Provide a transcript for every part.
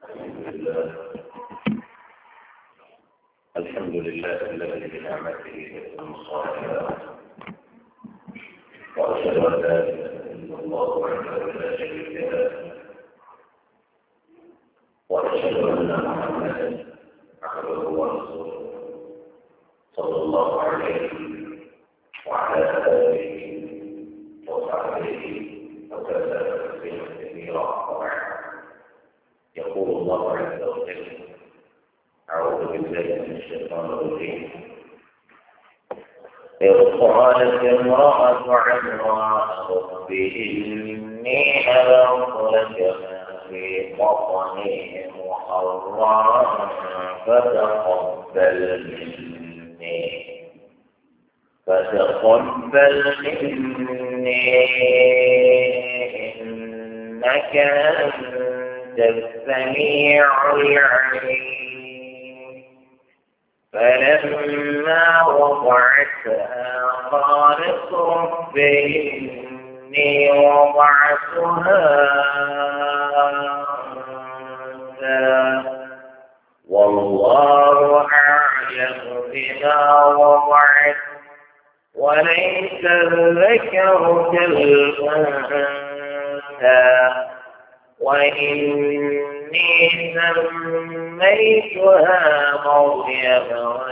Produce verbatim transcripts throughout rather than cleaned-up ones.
الحمد لله الذي بنعمته يتم الصالحات وأشهد أن لا إله إلا الله وحده لا شريك له وأشهد أن محمدا عبده ورسوله صلى الله عليه وعلى آله وصحبه وسلم تسليما كثيرا وبعد يقول الله عز وجل أعوذ بالله من الشيطان الرجيم إذ قالت امرأة عمران رب إني نذرت لك ما في بطني محررا فتقبل مني فتقبل مني إنك أنت السميع العليم فلما وضعتها قالت رب إني وضعتها أنثى والله أعلم بما وضعت وليس الذكر كالأنثى وإني سميتها مريم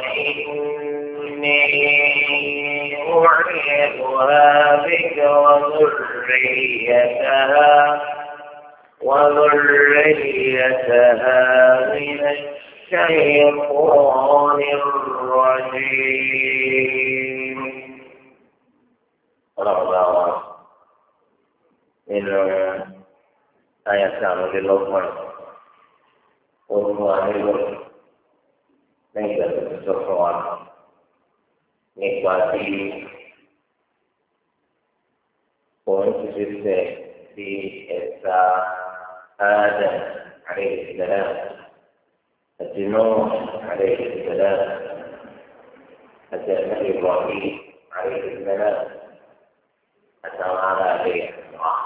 وإني أعيذها بك وذريتها وذريتها من الشيطان الرجيم. ربنا إنه ayatkan oleh Luqman Uruan itu Negara keseluruhan Nikmati Poin sisi di Esa Adam alaihi salam Nuh alaihi salam Nabi Ibrahim alaihi salam At-Ta'ala alaihi salam.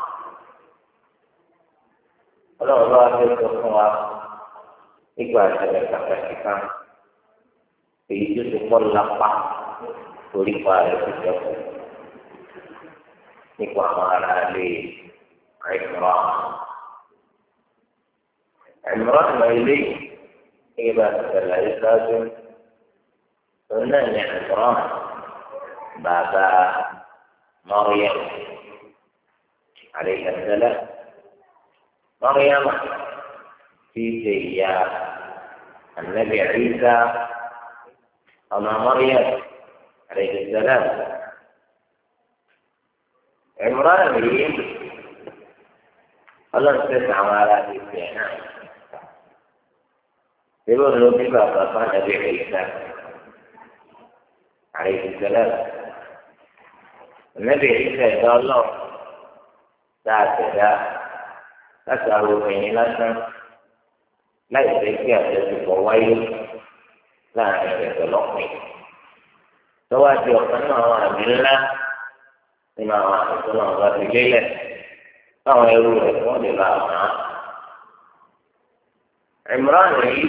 Ọlọ́run bá wá tó fún wa nígbà ìṣẹ̀lẹ̀ pàtàkì kan èyí tó ti pọ́ lápá torí pa rẹ̀ tó jẹ́kù nípa àwọn ará ilé Imran. Imran náà ilé yìí bá ti ṣẹlẹ̀ ayé ṣáájú òun náà ní Imran bàbá Maryam alayhi salam. مريم في سياق النبي عيسى أما مريم عليه السلام عمران مريم الله استثنى على الاستثناء يقول له بما قال النبي عيسى عليه السلام النبي عيسى قال الله تعالى láti àwọn obìnrin lásán láì fẹ́ kí àjọṣepọ̀ wáyé láàrin rẹ̀ pẹ̀lọ́pìn. Lọ́wọ́ àti ọ̀kan náà àwọn àmì ńlá nínú àwọn àtúntò náà bá ti lélẹ̀ táwọn ẹrú rẹ̀ wọ́n lè la àmà. Imran yìí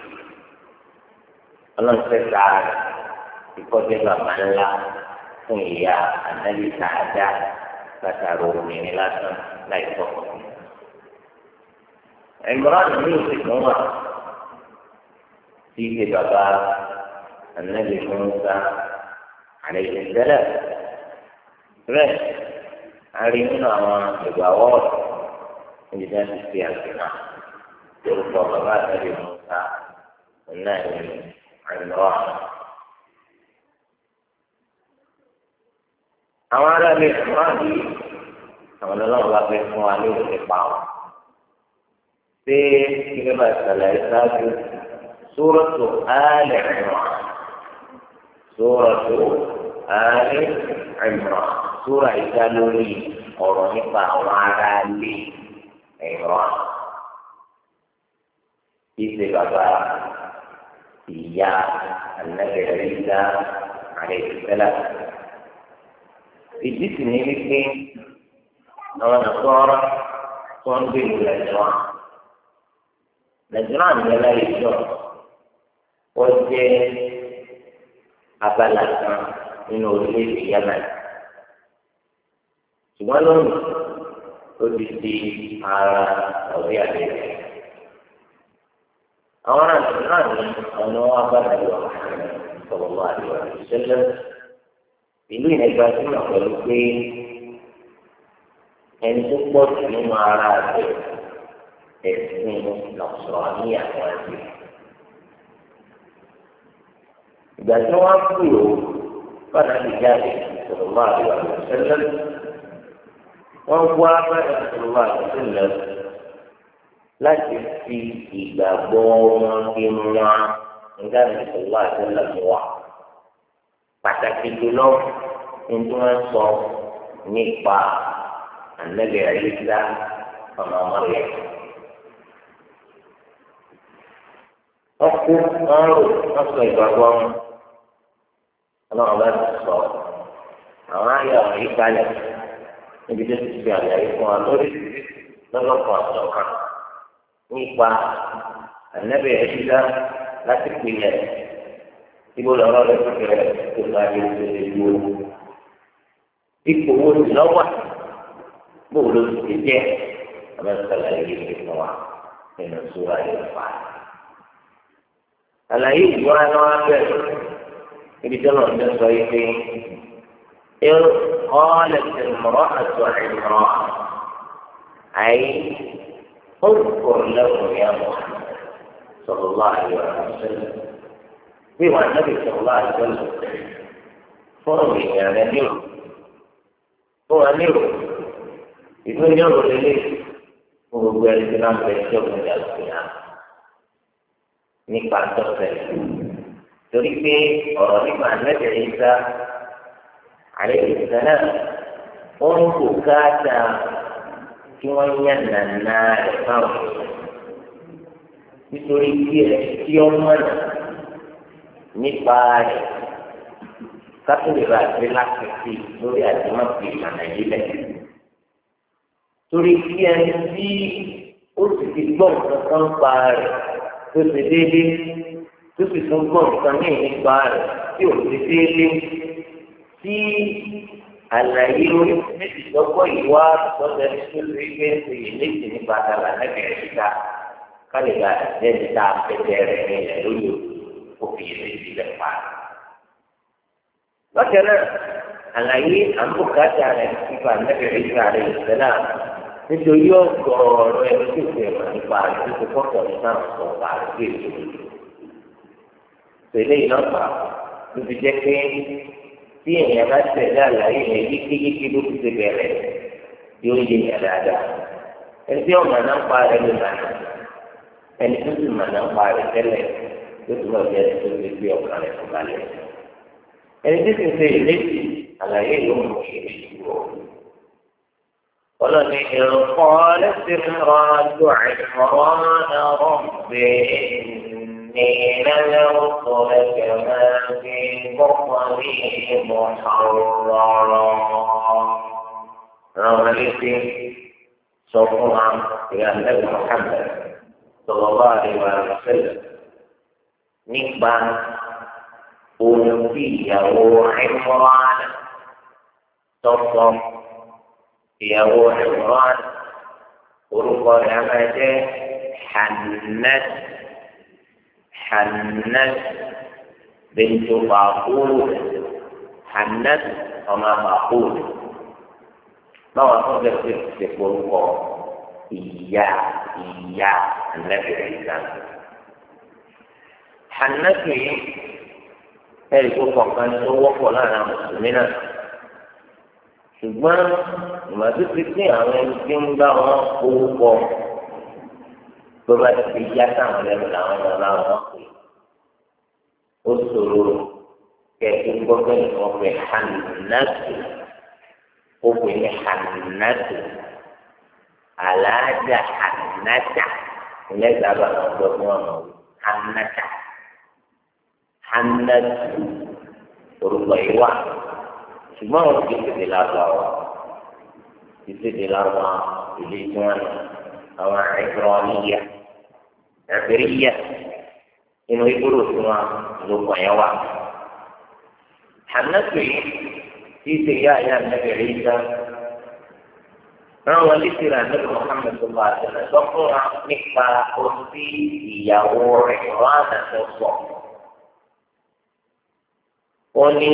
ọlọ́ọ̀ṣẹ́ sáà ìkọ́jẹ́ bàbá ńlá fún ìyá ànábì Sàádà láti àwọn obìnrin lásán láì tọ́kọ̀. عمران يوسف نوح في بابا النبي موسى عليه السلام بس علمنا ما بجوار اللي كان في السماء يرفع بابا النبي موسى النبي عمران أمانة لعمران أمانة الله بيسمع عليه الإقامة في كلمة ثلاثة سورة آل عمران سورة آل عمران سورة إسلامي أورانيفا وعلى عمران في سبب إياه النبي عيسى عليه السلام في جسم الاثنين أو نصارى تنبه الأجوان nàìjíríà ní láyé ìjọ wọ́n jẹ́ abala kan nínú orílẹ̀-èdè Yemen ṣùgbọ́n lónìí ó ti di ara ọ̀rẹ́ àdéhùn. àwọn nàìjíríà ní ọ̀nà abala ìwà sọ̀rọ̀ wá àdéhùn ìṣẹ̀lẹ̀ ìlú ìnẹgbà tí wọ́n pẹ̀lú pé ẹni tó pọ̀ jù nínú ara rẹ̀ ẹ̀sìn lọ́sọ̀rọ̀ ní àwọn ẹ̀sìn. ìgbà tí wọ́n kúrò fọ́nà ìjáde sọ̀rọ̀ wá àdéhùn ìṣẹ̀lẹ̀ wọ́n wá bẹ́ẹ̀ sọ̀rọ̀ wá àdéhùn ìṣẹ̀lẹ̀ láti fi ìgbàgbọ́ wọn kí wọn nígbà tí sọ̀rọ̀ wá àdéhùn ìṣẹ̀lẹ̀ wà. pàtàkì jùlọ ní tí wọ́n sọ nípa ànábì Ìsá ọmọ Mọ́ríyàm. wọ́n kú wọ́n rò wọ́n sọ ìgbàgbọ́ wọn. ọlọ́run bá ti sọ àwọn ayé ọ̀rọ̀ yìí kalẹ̀ níbi tó ti fi àlàyé fún wa lórí lọ́lọ́kan ọ̀sọ̀kan nípa ànábì Ìsá láti pilẹ̀. Ibu lọ́rọ́ rẹ̀ kékeré tó bá yẹ kó lè dúró. Ipò wo ni lọ́wọ́? Bó ló ti jẹ́? Àbẹ̀sọ̀lá yìí ti fún wa nínú sùúrà yìí fà. Àlàyé ìwà náà bẹ̀rẹ̀ ibi tí wọ́n ti sọ yìí pé إذ قالت امرأة عمران أي اذكر له يا محمد صلى الله عليه وسلم bí wọn náà lè sọ̀rọ̀ láti sọ̀rọ̀ fún èèyàn rẹ ní òru fún wọn ní òru ìlú ní òru lélẹ̀ fún gbogbo ẹni tí wọn bẹ ẹjọ́ ìgbìmọ̀ àlùfíà nípa tọ́sẹ̀ torí pé ọ̀rọ̀ nípa àlẹ́bẹ̀ Ìsá àlẹ́ ìsá náà ó ń kó káàtà kí wọ́n yàn nàná rẹ̀ fáwọn nítorí kí ẹ̀ tí ó mọ̀nà nípa rẹ̀ kátólìbà àti lákìtì lórí àdìmọ́sí ìlànà yìí lẹ̀. torí kí ẹni tí ó sì ti gbọ́ nǹkan kan pa rẹ̀ tó ṣe déédéé tó sì tún gbọ́ nǹkan ní nípa rẹ̀ tí ò ṣe déédéé tí àlàyé orí méjì lọ́gbọ́ ìwà àtọ́jọ́ ní tó ṣe gbé ṣe ìlédè nípa àtàlà lẹ́gbẹ̀ẹ́ síta kálíbà àti ẹni tá a fẹ́ rẹ̀ ní ilẹ̀ lóyè òfin ìrètí lẹ̀ pa. lọ́kẹ́ náà àlàyé àmúkàtà rẹ̀ nípa àlẹ́bẹ̀rẹ̀ ìgbà rẹ̀ ìṣẹ̀lá nítorí ọ̀gọ̀ọ̀rọ̀ ẹni tó fi ẹ̀rọ nípa àti tó kọ́kọ́ ní náà sọ pa àti èso. tẹ̀lé ìlọ́pà ló fi jẹ́ pé tí èèyàn bá tẹ̀lé àlàyé yẹn yékéyéké ló fi ṣe bẹ̀rẹ̀ yóò yé yẹn dáadáa. ẹni tí ọ̀mà náà pa rẹ̀ ló nàá ẹni tó sì mà náà pa rẹ̀ tẹ́lẹ̀ yóò tún lọ jẹ́ ẹni tó fi gbé ọ̀kan rẹ̀ fún balẹ̀. ẹni tí sì ń ṣe ìlétí àlàyé yóò mú ìrètí wọ̀. ولن إذ قالت امرأة عمران رب إني نذرت لك ما في بطني محررا رغبتي صفوها إلى النبي محمد صلى الله عليه وسلم نقبا أولوية وعمران صفوها ìyàwó Imran orúkọ rẹ̀ máa jẹ́ Hannat Hannat bintu Faqud Hannat ọmọ Faqud báwọn tó bẹ fi ṣe orúkọ ìyá ìyá ànábìrì ìlà Hannat yìí ẹ̀rí tó kọ̀ọ̀kan tó wọ́pọ̀ láàrin àwọn mùsùlùmí náà. ṣùgbọ́n ìmọ̀tò ti pín àwọn ẹni tí ń bá wọn owó pọ̀ tó bá ti yá sáwọn lẹ́nu làwọn ọmọ bá wọn pè ó ṣòro kẹ̀kẹ́ gbọ́dọ̀ ní wọ́n pè Hannatu ó pè ní Hannatu aláàjà Hannata ìyẹn sábà wọn gbọ́ fún ọmọ Hannata Hannatu orúkọ yìí wà. ṣùgbọ́n àwọn kìí tètè lágbàá kìí tètè lágbàá ìdí tí wọ́n ní àwọn ẹ̀gbọ́n níyà ẹ̀fẹ̀ríyà inú ìgboro tí wọn ló kọ̀ yẹn wà. Hànàtò yìí tí í ṣe yá àyà nàbẹ̀rẹ̀ yìí dá rán wọn létí rà níbi Muhammad sọlá àtẹnà sọ fún wa nípa oṣù ìyàwó rẹ̀ wọn àtàtà sọ. ó ní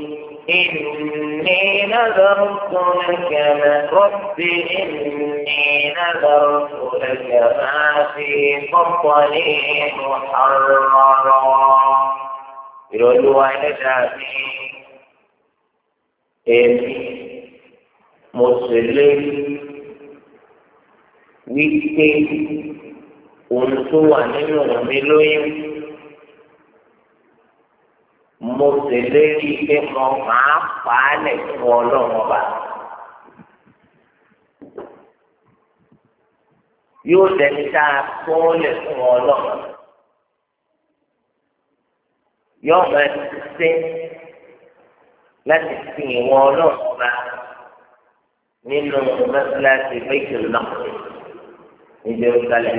إني نذرت لك ما ربي إني نذرت لك ما في بطني محررا يقولوا أنا شافي إني مسلم wípé ohun tó wà nínú mi lóyún mo ṣèlérí pé mo máa fà á lẹ̀ fún ọlọ́run ọba yóò dẹni tá a tó lẹ̀ fún ọlọ́run yóò máa ṣe láti fi ìwọ ọlọ́run ọba nínú mẹ́sàlásì Baitul Maqdis ní Jerusalem.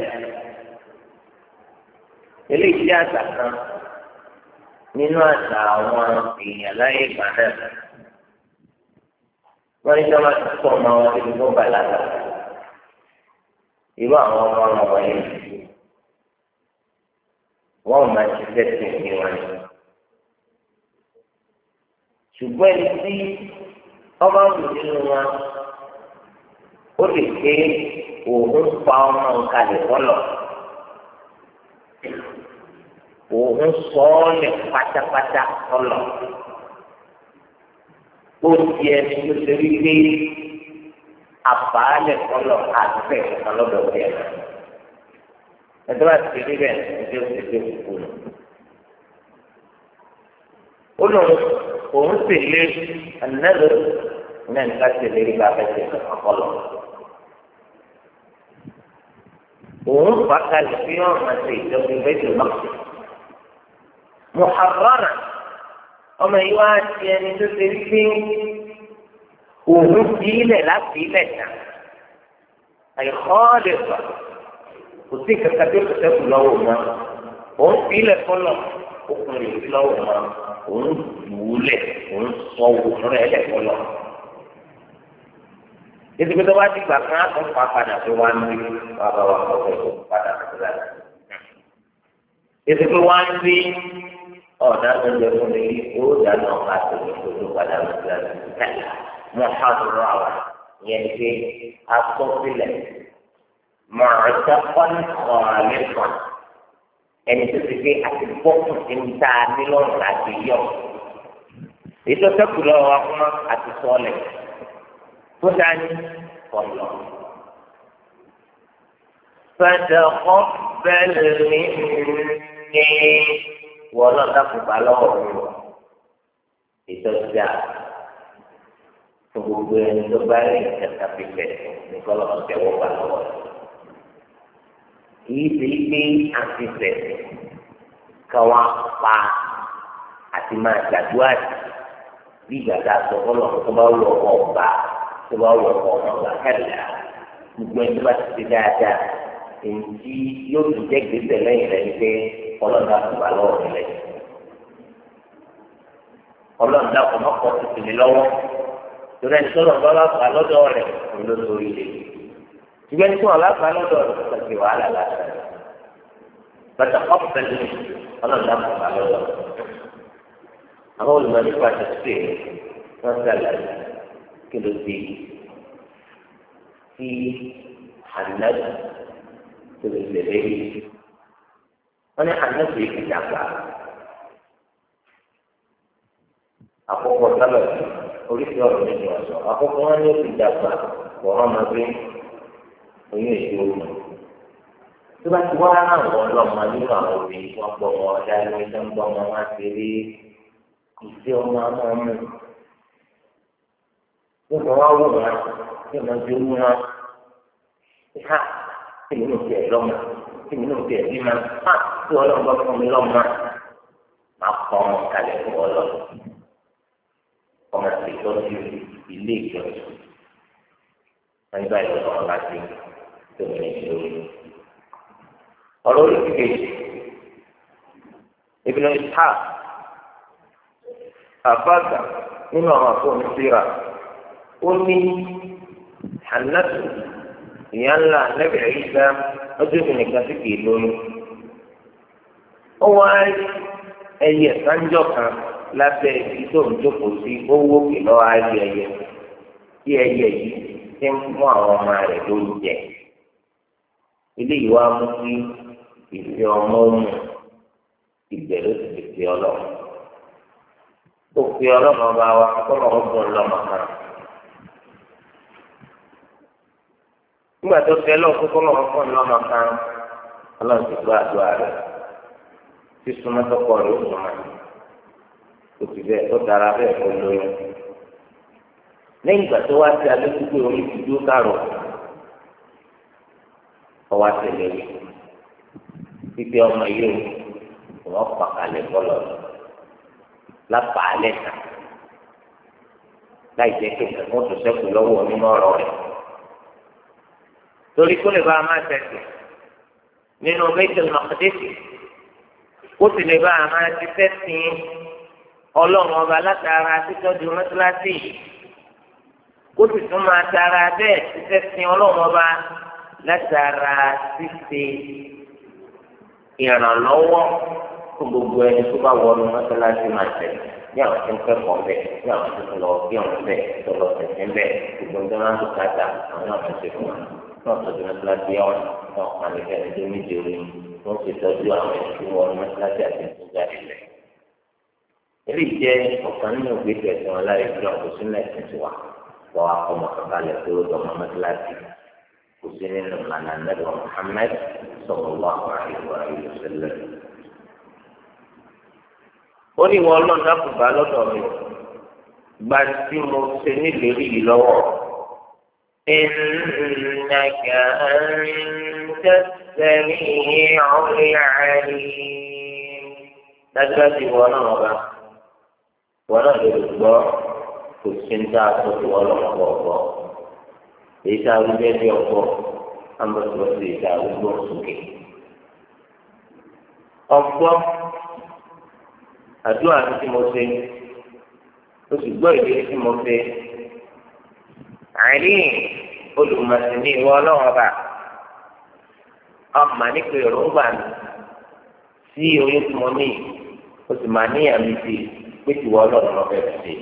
Eléyìí jẹ́ àṣà kan nínú àṣà àwọn èèyàn láyé ìgbà náà. Wọ́n ní sọ́wọ́n ti kọ́ ọmọ wọn níbi tó bàlágà. Irú àwọn ọmọ ọmọ wọn yẹn wọ́n ò máa ṣiṣẹ́ sí ìpín wọn ni. Ṣùgbọ́n ẹni tí ọba wù nínú wọn ó lè gbé òun pa ọmọ nǹkan lè kọ́lọ̀. Òun sọ ọ́ lẹ̀ pátápátá kọ́lọ̀. Ó di ẹni tó ṣe wípé àbáálẹ̀ kọ́lọ̀ àtẹ̀ ọlọ́dọ̀ bẹ́ẹ̀. Ẹ̀dọ́ bá ti rí bẹ́ẹ̀ ẹjọ́ ti dé kúkú nù. Ó lọ òun sì lé ẹnẹ́lẹ́ náà nípa ti lè rí bàbá ẹsẹ̀ ọpọlọ. Òun fà kalẹ̀ fi hàn máa ṣe ìjọba ìbẹ́jọ náà. Muharrara ọmọ yìí wá ti ẹni tó ṣe wípé òun fi ilẹ̀ láti ilẹ̀ tà. Àìkọ́ lè fà kò sí kankan tó kẹsẹ̀ kù lọ́wọ́ mọ́. Òun fi ilẹ̀ fọlọ̀ ọkùnrin yìí lọ́wọ́ mọ́. Òun wúlẹ̀ òun sọ òun rẹ̀ lẹ̀ fọlọ̀. Ètò ìgbésẹ̀ wá ti gbà kan á tún fa padà tó wá ní wàá bá wà kọ́ tó padà tó dà. Ètò ìgbésẹ̀ wá ń rí ọ̀dà tó ń jẹ fún mi ó dáná ọ̀gá tó ní kó tó padà tó dà. Mọ̀hádùrọ̀ àwọn yẹn pé asọ́sílẹ̀ mọ̀ọ́sẹ́kọ́ni ọ̀rẹ́kan ẹni tó ti gbé àti bọ́ọ̀kù tí ń ta nílọ́rùn láti yọ. Ètò ìsẹ́kù lọ́wọ́ wa fún àti sọ́ọ̀lẹ̀. Tó dání kọlọ. فتقبل مني ولا تقبل منه ìtọ́jà tó gbogbo ẹni tó bá rí ìkẹta pípẹ́ ní kọ́lọ́ ọ̀sẹ̀ wọ́n bá lọ́wọ́ kìí ṣe pé àfihàn káwá pa àti máa gbàdúrà bí ìgbàdá sọ kọ́lọ́ tó bá wù ọkọ̀ ọ̀gbà tó bá wù ọkọ̀ ọ̀gbà kẹ́lá gbogbo ẹni tó bá ti ṣe dáadáa èyí tí yóò tún jẹ́ gbèsè lẹ́yìn rẹ̀ ni pé ọlọ́dà kò bá lọ́wọ́ rẹ̀ lẹ́yìn. ọlọ́dà kò má pọ̀ sí tèmi lọ́wọ́ torí ẹni tó lọ bá bá fà lọ́dọ̀ rẹ̀ kò ló sórí rẹ̀. ṣùgbọ́n ẹni tó wà láfa lọ́dọ̀ rẹ̀ kò sì wàhálà láta. bàtà ọ̀pẹ̀ ní ọlọ́dà kò bá lọ́dọ̀ rẹ̀. àwọn olùmọ̀ nípa tẹ̀sí wọ́n ṣàlàyé kí ló dé tí ànábì tó lè lè léyìí. wọ́n ní ànábì yìí ti dàgbà. àkókò sábẹ̀ oríṣi ọ̀rọ̀ nínú ọ̀sán àkókò wọn ní òfin dàgbà kò hàn máa gbé oyún èdè ogun. tó bá ti wá àwọn ọlọ́mọ nínú àwọn obìnrin wọn gbọ́ wọn ọ̀dà ẹni tó ń gbọ́ wọn wá sí rí ìfẹ́ ọmọ ọmọ ọmọ nígbà wá wò wọn kí wọn ju wọn ha kí mi ní tiẹ̀ lọ́mọ kí mi ní tiẹ̀ bí ma ha tí ọlọ́mọ bá fún mi lọ́mọ máa kọ́ ọmọ kalẹ̀ fún ọlọ́mọ ọmọ sì tọ́jú ilé ìjọsìn wọn bá ìlú ọmọ bá ti tó mi ní ìlú ọ̀rọ̀ oríṣiríṣi Ibn Ishaq àfáàgbà nínú àwọn àfọwọ́n síra ó ní Hannatu ìyá ńlá lẹ́bẹ̀rẹ̀ yìí dá ọjọ́ ìbìnrin kan sí kìí lóyún. ó wá ẹyẹ sanjọ́ kan lábẹ́ ibi tó ń jókòó sí owó kìlọ́ ayé ẹyẹ tí ẹyẹ yìí ti ń fún àwọn ọmọ rẹ̀ lóúnjẹ. ilé yìí wá mú kí ìfẹ́ ọmọ òun ìbẹ̀rù ti fi ọlọ́run. ó fi ọlọ́run ọba wa kọ́lọ́ ọgbọ̀n lọ́mọ kan. nígbà tó fẹ́ lọ́wọ́ kókó lọ́wọ́ fún ọlọ́mọ kan ọlọ́run ti gbọ́ àdúrà rẹ̀ tí súnmọ́ tọkọ rẹ̀ ó súnmọ́ kò sì bẹ́ẹ̀ tó dára bẹ́ẹ̀ kó lóyún. lẹ́yìn ìgbà tó wá sí alẹ́kùnkùn orí ti dúró kárọ̀ ọwọ́ àtẹlẹ rí pípẹ́ ọmọ yìí ó wọ́n pàkàlẹ̀ bọ́lọ̀ lápàálẹ̀ kan láì jẹ́ kí nǹkan tó sẹ́kù lọ́wọ́ nínú ọ̀rọ̀ rẹ̀. torí kó lè bá a máa tẹ̀sí nínú Baitul Maqdis kó sì lè bá a máa ti tẹ̀sí ọlọ́run ọba látara títọ́jú mọ́tíláṣí yìí kó sì tún máa tara bẹ́ẹ̀ ti tẹ̀sí ọlọ́run ọba látara ṣíṣe ìrànlọ́wọ́ fún gbogbo ẹni tó bá wọnú mọ́tíláṣí máa tẹ̀lé ní àwọn tó ń kẹ́kọ̀ọ́ bẹ́ẹ̀ ní àwọn tó ń lọ bí ọ̀run bẹ́ẹ̀ tó lọ tẹ̀sí bẹ́ẹ̀ gbogbo ń dáná tó kájà àwọn náà máa ṣe fún wa. náà tọ́jú mẹ́tíláṣí ọ̀hún náà kàn ní kẹ́ni tó méje orí wọ́n ti tọ́jú àwọn ẹ̀sìn wọn mẹ́tíláṣí àti ìtújà ilẹ̀. eléyìí jẹ́ ọ̀kan nínú ìgbésẹ̀ ẹ̀sìn wọn láyé ìjọ kò sí lẹ́sìn tiwa wọ́n á kọ́ mọ̀kànlẹ̀ tó lọ́mọ mẹ́tíláṣí kò sí nínú ìlànà nẹ́bà Muhammad sallallahu alaihi wa sallam. ó ní wọn lọ́nà àkùbá lọ́dọ̀ mi gba tí mo ṣe nílérí yìí lọ́wọ́ إنك أنت السميع العليم dájúdájú wọn náà wọn bá wọn náà lè gbọ́ kò sí ní dáa tó ti wọn lọ́wọ́ bọ̀ bọ̀ èyí tá a wí bẹ́ẹ̀ bí ọkọ ambọ̀sibọ̀sì èyí tá a wí gbọ́ sókè. ọgbọ́ àdúrà tí mo ṣe o sì gbọ́ ìdílé tí mo ṣe àìní olùmọ̀sí ní ìwọ ọlọ́run ọba ọmọ nípa èròǹgbà mi sí oyún tí mo ní o sì máa níyàn mi sí pé tìwọ ọlọ́run ọbẹ̀ sí.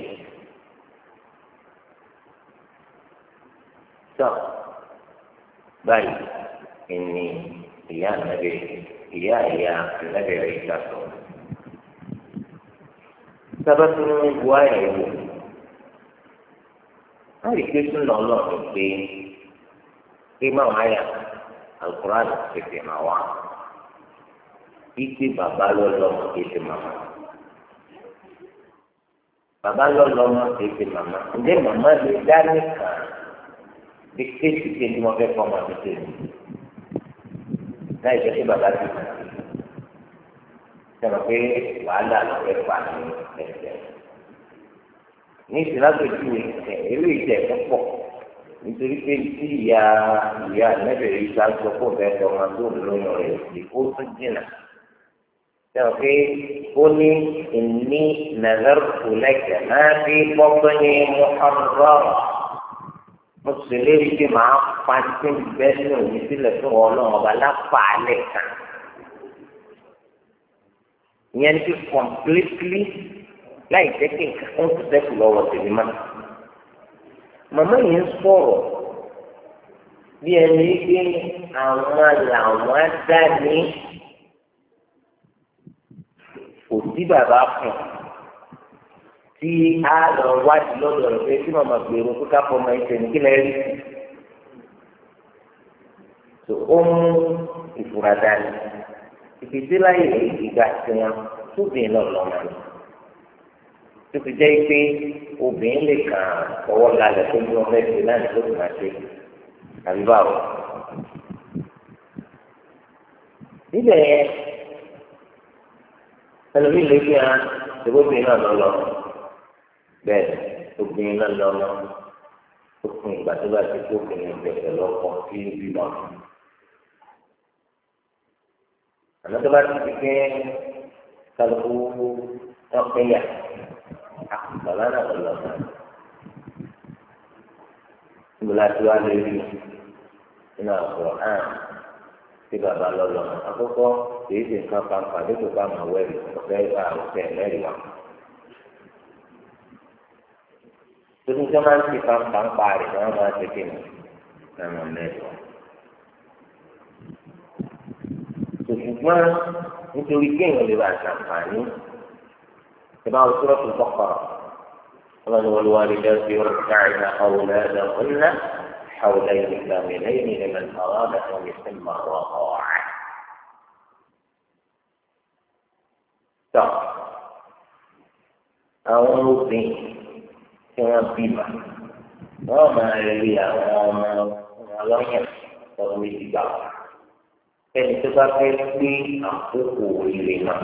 tó báyìí ìní ìyá ànábẹ ìyá ìyá ànábẹ rẹ ìgbàsọ. sábà tó ń wá ẹ̀wò wọ́n rí i pé súnà ọlọ́run pé pé máa wáyà Al-Qur'an tètè máa wá ìgbé bàbá lọ́lọ́mọ tètè màmá bàbá lọ́lọ́mọ tètè màmá ǹjẹ́ màmá lè dá nìkan bí kéèsì kéèsì wọn fẹ́ fọmọ tètè mi láì jẹ́ pé bàbá ti mọ̀ sọ̀rọ̀ pé wàhálà ló fẹ́ fà ní ẹsẹ̀. ní ìsìlágbèjúwe eré ìjẹ púpọ̀ nítorí pé tí ìyá ìyá nẹ́bẹ̀rẹ̀ yìí ká sọ fún ọ̀fẹ́ tó máa tó lóyún rẹ̀ sí ó tún jìnnà. sọ̀rọ̀ pé ó ní ìní nàzàrùkù lẹ́kẹ̀ máa fi gbọ́gbẹ́ ní muharram mo sì lérí pé màá pa tí ń bẹ́ ní òní sílẹ̀ fún ọlọ́run ọba lápàálẹ̀ kan. ìyẹn ti completely láì jẹ́ kí nǹkan tó sẹ́kù lọ́wọ́ tèmi má. màmá yìí ń sọ̀rọ̀ bí ẹni pé àwọn làwọn dá ní kò sí bàbá fún tí a lọ wádìí lọ́dọ̀ rẹ̀ pé tí màmá gbèrò kó ká fọmọ ẹsẹ̀ ní kílẹ̀ rí. tó ó mú ìfura dání ìfìdí láyè ìgbà tí wọn tóbi náà lọ́mọ ni tó fi jẹ́ pé obìnrin lè kàn ọwọ́ lálẹ́ tó ní ọmọ ẹ̀sìn náà ló ti máa ṣe àbí báwo. níbẹ̀ yẹn ẹlòmíì lè fi hàn ṣèwọ́ obìnrin náà lọ́lọ́ bẹ́ẹ̀ obìnrin náà lọ́lọ́ ó fún ìgbà tó bá ti kó obìnrin bẹ̀rẹ̀ lọ́kọ̀ sí ibi náà. àmọ́ tó bá ti di pé kálukú wọn pín yà bàbá náà lọ lọ náà níbo la ti wá lè rí nínú àkùrọ̀ hàn tí bàbá lọ lọ àkọ́kọ́ kìí ṣe nǹkan pàǹpà dípò bá máa wẹ̀rì ọ̀fẹ́ ìgbà ọ̀fẹ́ mẹ́rin wa. tuntun tí wọ́n máa ń ṣe pàǹpà ń pa rẹ̀ wọ́n máa ń ṣe kí ni ẹ̀rọ mẹ́rin wa. ṣùgbọ́n nítorí kéèyàn lè bá ṣàǹfààní ìbá òṣùrọ̀ tó bọ́kọ̀rọ̀ wọ́n ní wọ́n wá lè lọ sí رضعن أولادهن حولين كاملين لمن أراد أن يتم الرضاعة. tọ́ àwọn obìnrin tí wọ́n bímọ wọ́n máa rí àwọn ọmọ wọn lọ́yàn lọ́dún méjì gbà wá. ẹni tó bá fẹ́ gbé àkókò ìrè náà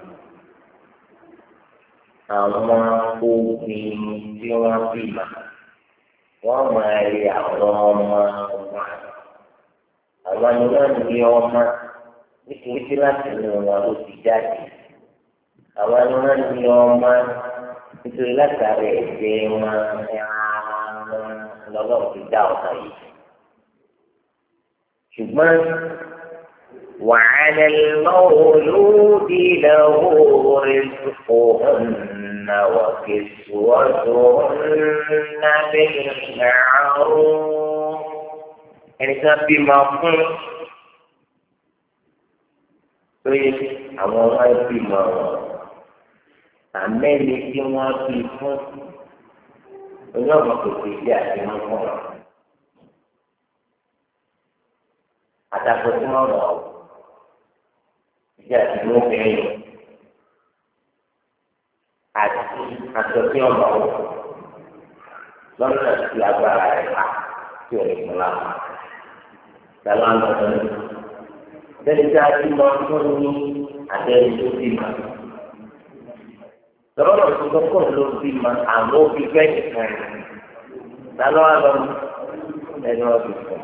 àwọn obìnrin tí wọ́n bímọ wọ́n máa rí àwọn ọmọ wọn àwọn ni wọ́n ní ọmọ nítorí tí láti inú wọn ló ti jáde àwọn ni wọ́n ní ọmọ nítorí látàrí ẹ̀jẹ̀ wọn lọ́wọ́ ti dá ọ̀nà yìí ṣùgbọ́n. وعلى المولود له رزقهن وكسوتهن بالمعروف ẹni tí wọ́n bí máa fún lóye àwọn ọmọ ẹbí máa wọ̀ àmẹ́ni tí wọ́n bí fún oní ọmọ kòkòrò ìdí àti wọn fún wọn àtàkùn tí wọ́n wọ̀ ọ́. Ìjà ìlú obìnrin àti àtọ̀tí ọ̀nà ọ̀hún lọ́nà tí agbára rẹ̀ ká tí ò ní fún lápá. Ìjàlá ń lọ sọ́nù. Bẹ́ẹ̀ni tí a ti lọ fún ní àtẹ̀yìn tó bí ma. Lọ́wọ́ tó tó kọ́ ló bí ma àmọ́ òbí bẹ́ẹ̀ nìkan. Lálọ́ wa lọ ẹni wọ́n ti fún.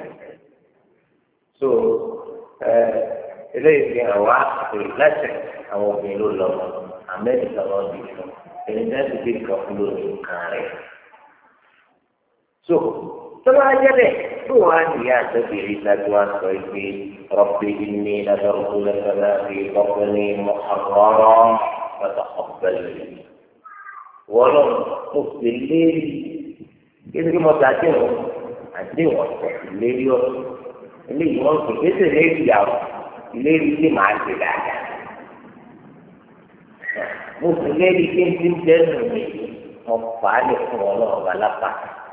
So eléyìí fi hàn wá pé lẹ́sẹ̀ àwọn obìnrin ló lọ amẹ́ríkà wọn bí fún ẹni tí wọ́n ti fi kàn fún lórí nǹkan rẹ̀. so tọ́lá ajẹ́bẹ̀ tó wà níyà àtẹ́bìrì láti wá sọ pé rọ́bì ní nàdọ́rùkú lẹ́sẹ̀lá fi ọkùnrin mọ̀hàrọ́rọ́ pátá ọ̀pẹ̀lẹ̀. wọ́n lọ mo sì lérí kí ni mo ta àdéhùn àdéhùn ọ̀pọ̀ lérí ọ̀pọ̀ eléyìí wọ́n kò kéṣe lérí ìyàwó. Ìlérí tí màá ṣe dáadáa. Mo sì lérí pé tí ń jẹ́ nù mí, mo fà á lè fún ọlọ́run bá lápá.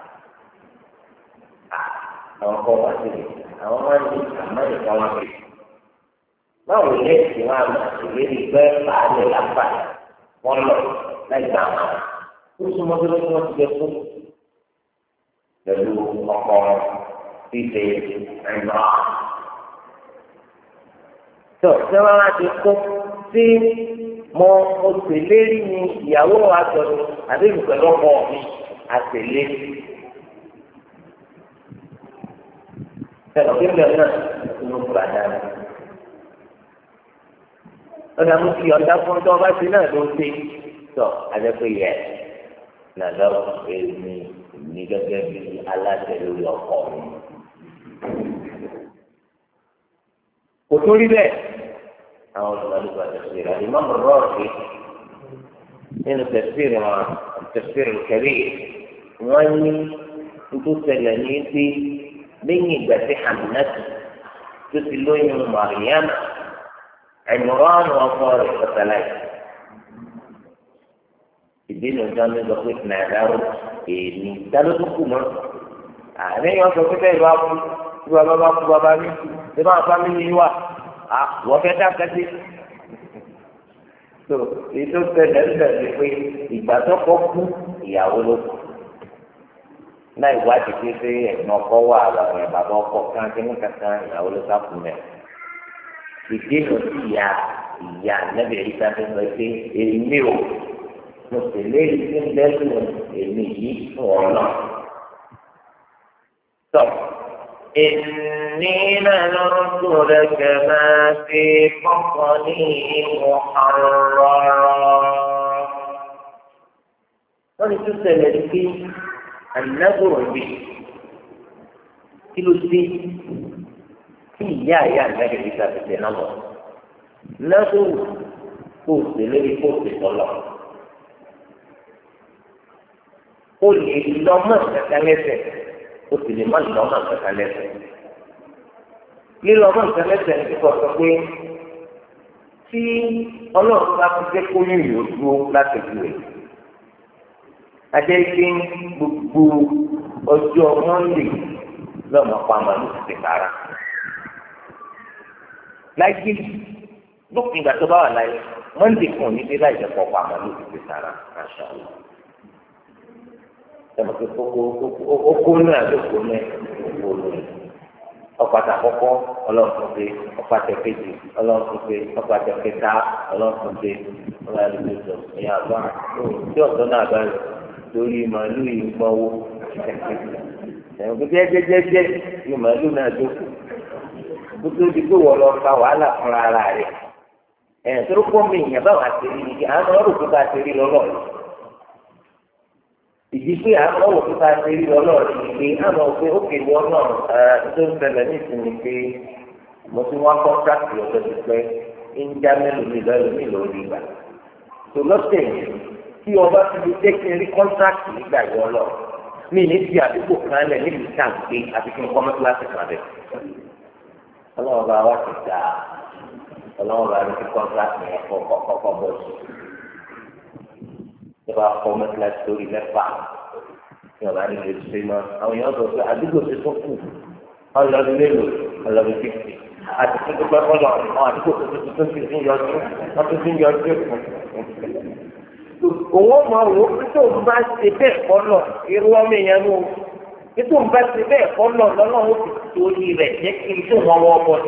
Àwọn kọ́ wá sí mi, àwọn máa ń ní àmọ́ nìkan wá sí. Báwo ni èsì wọn àmọ̀ ìlérí pé fà á lè lápá wọ́n lọ láì gbà wọn. Ó súnmọ́ bí wọ́n ti wọ́n ti jẹ fún pẹ̀lú ọkọ̀ fífe ẹ̀rọ. tó sẹ́wọ́n wá ti kó sí mo mo ṣèlérí ni ìyàwó àtọ̀rọ̀ àbí ìpẹ̀lú ọkọ mi àṣèlérí. Sẹ́wọ́n kí bẹ́ẹ̀ náà ló gbà dára. Ọ̀dà mo fi ọ̀dà fún ọjọ́ ọba sí náà ló ṣe tọ̀ àjẹpẹ́ yẹ nàdá èmi ní gẹ́gẹ́ bí aláṣẹ lórí ọkọ mi. Kò tó rí bẹ́ẹ̀ àwọn olùdarígbà tẹ̀síìrì àti mọ́mọ́ rọ́ọ̀kì nínú tẹ̀síìrì wọn tẹ̀síìrì kẹrí wọ́n ní nítorí ṣẹlẹ̀ ní pé lẹ́yìn ìgbà tí Hàmínátù tó ti lóyún Màríyámà Ìmùrán ọkọ rẹ̀ pẹ̀tẹ́láì. Ìdí nu ìjọba ní sọ pé nàìjíríà èmi dáná tó kù mọ́. Àlẹ́yìn ọ̀sán pé bẹ́ẹ̀ bá kú tí bàbá bá kú bàbá mi ṣé máa bá mi ní wà á wọ́n fẹ́ dá kẹ́sí. tó ètò tẹ̀lé ń bẹ̀rẹ̀ pé ìgbà tó kọ́ kú ìyàwó ló kù. láì wádìí pé pé ẹ̀gbọ́n ọkọ wà àwọn ẹ̀ bàbá ọkọ kan kí ní kankan ìyàwó ló sá kù mẹ́. ìdí nu sí ìyá ìyá nẹ́bẹ̀ẹ́ yìí sáfẹ́ sọ pé èmi ò mo sì léyìí tí ń bẹ́ẹ̀ èmi yìí fún ọ náà. tọ́ إني نذرت لك ما في بطني محررا. ولتسأل في النذر به كيلو سي في يا يا النبي إذا بدنا الله نذر قوت الذي قوت الله قل إلا ما تكلفه ó sì lè má lọ ọmọ nǹkan lẹ́sẹ̀. lílọ ọmọ nǹkan lẹ́sẹ̀ ní kíkọ sọ pé tí ọlọ́run bá fi jẹ́ kó yìnyín ó dúró láti ju rẹ̀. ajẹ́ pé gbogbo ọjọ́ mọ́ndé lọ́mọ pa màálù ti kára. láyé lópin ìgbà tó bá wà láyé mọ́ndé kan ní dé láì jẹ́ pọ̀ pa màálù ti kára. Masha Allah. Sama ke koko koko náà ló kó náà kó lórí ọ̀pàtà àkọ́kọ́ ọlọ́run pé ọ̀pàtà kejì ọlọ́run pé ọ̀pàtà kẹta ọlọ́run pé ọlọ́run pé sọ ẹ̀yà bá tí ọ̀tọ́ náà bá rẹ̀ lórí màálù yìí gbọ́wó ẹ̀yìn kò jẹ́jẹ́jẹ́jẹ́ ní màálù náà dókò gbogbo ibi tó wọ̀ lọ fa wàhálà fúnra ara rẹ̀ ẹ̀yìn tó kọ́ mi ìyẹn báwa ti rí ni àwọn ọ̀rọ̀ tó bá ti rí lọ́lọ́ ìdí pé àwọn ọ̀wọ̀ tó bá ṣe rí ọlọ́run ní pé àwọn òfin òkè ní ọlọ́run tó ń bẹ̀rẹ̀ ní ìsinmi pé mo ti wá kọ́ńtrákì ọ̀dọ́ ti pẹ́ ń já mélòó mi lọ́rùn mi lórí ìgbà. tó lọ́sẹ̀ tí ọba ti di jẹ́ kí n rí kọ́ńtrákì nígbà yọ lọ mí ní ti àdúgbò kan lẹ̀ níbi ìtàǹgbé àti kí n kọ́ mọ́tíláṣí kan rẹ̀. ọlọ́run bá wá ti dà ọlọ́run bá rí kọ́ńtrákì yẹn kọ́kọ́ bọ́ sí ìjọba kọ́ mẹ́tíláṣí lórí mẹ́fà ní ọ̀la ní ìlú ṣe máa àwọn èèyàn sọ pé àdúgbò ti tún kù ọlọ́dún mélòó ọlọ́dún fífi àti tó dúpẹ́ fọlọ́ àwọn àdúgbò tó tuntun tó ti ń yọjú wọ́n tó ti ń yọjú òun ọmọ wò ó tó ń bá ṣe bẹ́ẹ̀ fọlọ́ irú ọmọ èèyàn ló tó ń bá ṣe bẹ́ẹ̀ fọlọ́ lọ́nà ó ti torí rẹ̀ jẹ́ kí n tó wọn wọ́ bọ́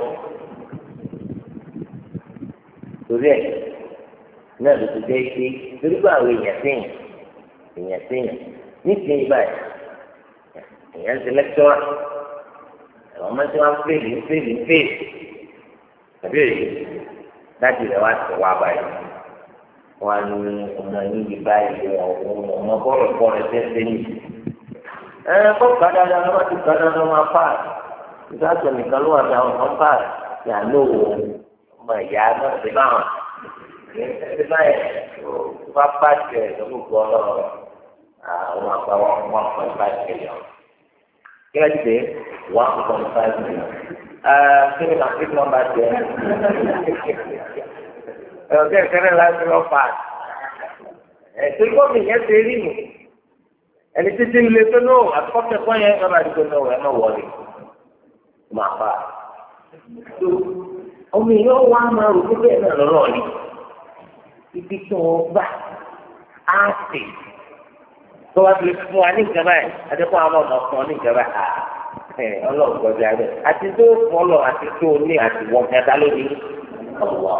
torí ẹ̀ náà ló ti dé pé torí pé àwọn èèyàn sẹ́yìn èèyàn sẹ́yìn nísìnyí báyìí èèyàn ti lẹ́kítọ́rà àwọn ọmọ tí wọ́n fèlè fèlè fèlè tàbí èyí láti rẹ̀ wá sí wá báyìí wọ́n á ní ọmọ yín bí báyìí ọmọ bọ́ọ̀lù bọ́ọ̀lù tẹ́sẹ̀ ní. ẹ kọ́ kàdá dáná wọ́n ti kàdá dáná wọn fáà ìdájọ́ nìkan ló wà ní àwọn ọmọ fáà yà lóò ọmọ ìyá náà ti báwọn. Ẹsẹ̀ báyìí wọ́n bá jẹ ìdókòwò ọlọ́run àwọn àgbà one point five million. Kí ló dé one point five million? Kí ni màá fi nọ́mbà jẹ? Ọ̀gá ìkẹrẹ láti lọ fà. Ẹ̀sìn gómìnà yẹn ṣe rí nù. Ẹni títí ilé tó náà àkọ́kẹ́ kọ́ yẹn lọ́ba àdúgbò náà wẹ̀ náà wọlé. Màá fà. Ọmọ ìyá wa máa rò pé bẹ́ẹ̀ náà lọ́rọ̀ ni. Ibi tó o gbà á sè tó wá fi fún wa ní ìjọba yìí adékun àwọn ọmọ fún ọ ní ìjọba à ẹ ọlọ́run gbọ́dọ̀ abẹ àti tó fọlọ àti tó ní àti wọn kẹta lónìí ọwọ́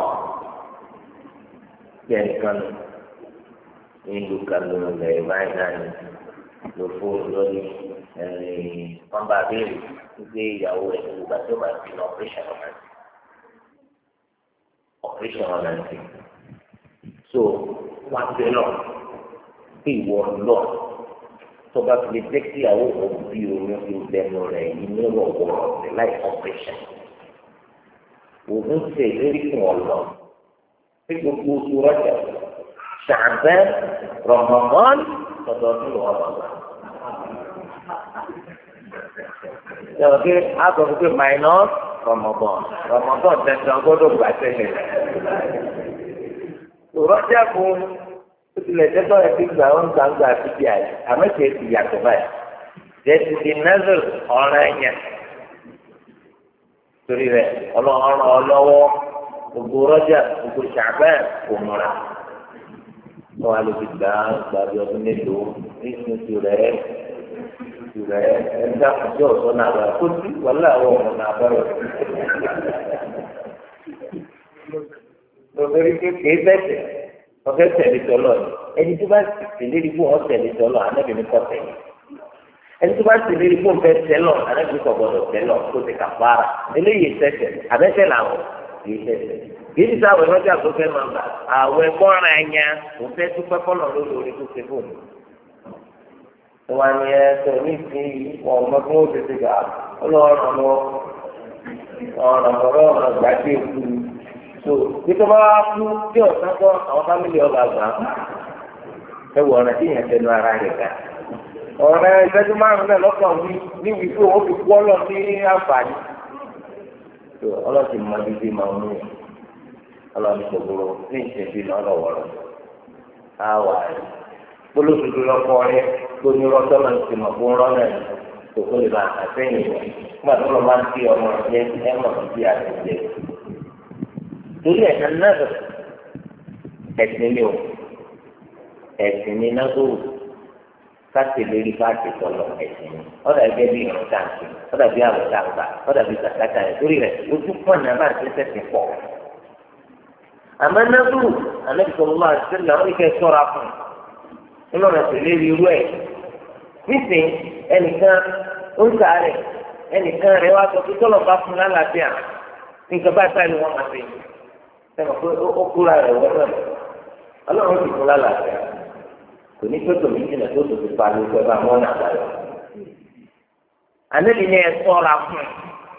bí ẹnìkan nù ní ìlú kanu lẹ́yìn báyìí náà ní ló fún lórí ẹni wọn bá béèrè gbé ìyàwó rẹ̀ nígbà tó bá ti lọ operation ọmọ ẹ operation ọmọ ẹ so wá gbé lọ bí ìwọ lọ tó bá fi lè jẹ́ kí àwọn òbí oyún fi lẹ́nu rẹ̀ yìí ní wọ̀wọ̀rọ̀ rẹ̀ láì operation òun ṣe ìlérí fún ọ lọ pé gbogbo oṣù rọ́jà ṣàbẹ́ Ramadan tọ̀dọ̀dún lọ́wọ́ lọ́wọ́. Ṣé pé a sọ pé minus Ramadan Ramadan tẹ̀sán gbọ́dọ̀ gbà tẹ̀lé. Rọ́jà fún ó tilẹ̀ jẹ́ bá ẹbí gbà ó ń gbàgbà àtúntì àyè àmọ́tí ti yàtọ̀ báyìí. Jẹ́ ti di nẹ́sẹ̀l ọ̀ràn ẹ̀yàn. Torí rẹ̀ ọlọ́run ọlọ́wọ́ gbogbo rọ́jà gbogbo ṣàbẹ́ kò múra. Wọ́n á lè fi gbà gbàbí ọdún mélòó ní ìsinsìn rẹ̀ rẹ̀ ẹ̀dá àjọ ọ̀sán náà rẹ̀ kó sí wàhálà àwọn ọ̀nà náà bá rẹ̀. Lọ́sọ̀rí kékeré bẹ́ẹ̀ ọ̀fẹ́ tẹ̀lé tọ́lọ̀ ni ẹni tó bá tẹ̀lé ibú wọn tẹ̀lé tọ́lọ̀ anábìíní kọ́ tẹ̀lé. ẹni tó bá ti lè rí fún fẹ́ tẹ́lọ̀ àdébí kò gbọdọ̀ tẹ́lọ̀ kó ti kà fara eléyìí tẹ̀sẹ̀ àbẹ́sẹ̀ làwọn kì í tẹ̀sẹ̀ kì í ti sáwọ̀ lọ́jà tó fẹ́ máa gbà àwẹ̀ gbọ́ra ẹ̀yà kò fẹ́ dúpẹ́ fọ́nà lórí orí tó ṣe fóònù. wọ́n á ní ẹ tó ní ti ọmọ tí wọ́n ti ti gbà ọlọ́run lọ ọ̀rọ̀ ọ̀rọ̀ ọ̀rọ̀ gbàgbé kú so bí tó bá wá kú tí ọ̀sán kọ́ àwọn fámìlì ọba gbà ẹ wọ ọ̀rọ̀ tí yẹn tẹnu ara rẹ̀ ká ọ̀rẹ́ ìṣẹ́jú márùn-ún náà lọ́kàn wí ní wípé ó fi kú ọlọ́ ní àǹfààní tó ọlọ́sì mọ bíbí máa ń mú yẹn ọlọ́ni gbogbo ní ìṣẹ́jú náà lọ́wọ́rọ́ á wà rẹ̀ gbólóṣùdù lọ́kọ́ rẹ̀ gbóni rọ́tọ́ náà ti mọ̀ fún rọ́nà yìí tó kó lè máa àtẹ̀yìn rẹ̀ nígbà tó lọ́ máa ń fi ọmọ rẹ̀ ẹ̀ mọ̀ sí àtẹ̀jẹ́ torí ẹ̀ka náà ẹ̀sìn ni o ẹ̀sìn ni náà tó káṣí lórí káṣí tọ̀lọ̀ ẹ̀sìn ni ọ̀dà ẹgbẹ́ bíi ìrún táǹkì ọ̀dà bíi àwọ̀ táǹkà ọ̀dà bíi kàkàtà rẹ̀ torí rẹ̀ ojú pọ̀ náà bá ti sẹ́sìn pọ̀. àmọ́ náà tó ànábìsọ̀rọ̀ máa ṣe làwọn ìkẹ́ sọ́ra fún un nínú ọ̀nà tẹ̀lé irú ẹ̀ nísìnyí ẹnìkan ó ń sàárẹ̀ ẹnìkan rẹ̀ wá sọ pé tọ́lọ̀ bá fún lálàáfíà nǹkan bá táyì wọn máa fi sẹ́nu pé ó kúra rẹ̀ wọ́n náà ọlọ́run ti fún lálàáfíà kò ní pẹ́ tòmí jìnnà tó tó ti parí pẹ́ bá wọn náà báyọ̀. ànábi ni ẹ sọ́ra fún un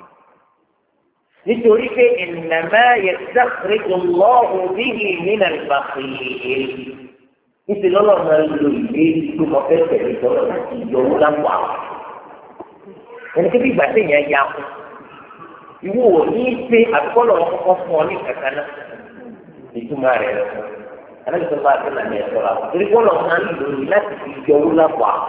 nítorí pé ìnàmá yẹ sàkérèjọ lọ́ọ̀hún bíi nínà ìbàkìyè níṣẹ́ lọ́lọ́ máa ń lo ìwé tó mọ fẹ́ tẹ̀lé ìjọba láti yọwọ́ lápò àwọn. ẹni pé bí ìgbà téèyàn ya kú ìwọ ò ní í ṣe àbíkọ́lọ̀ wọn kọ́kọ́ fún ọ ní kankan náà ìtumọ̀ rẹ̀ rẹ̀ fún aláìsọ bá ti nà ní ẹ̀sọ́ la torí kọ́lọ̀ máa ń lò ní láti fi yọwọ́ lápò àwọn.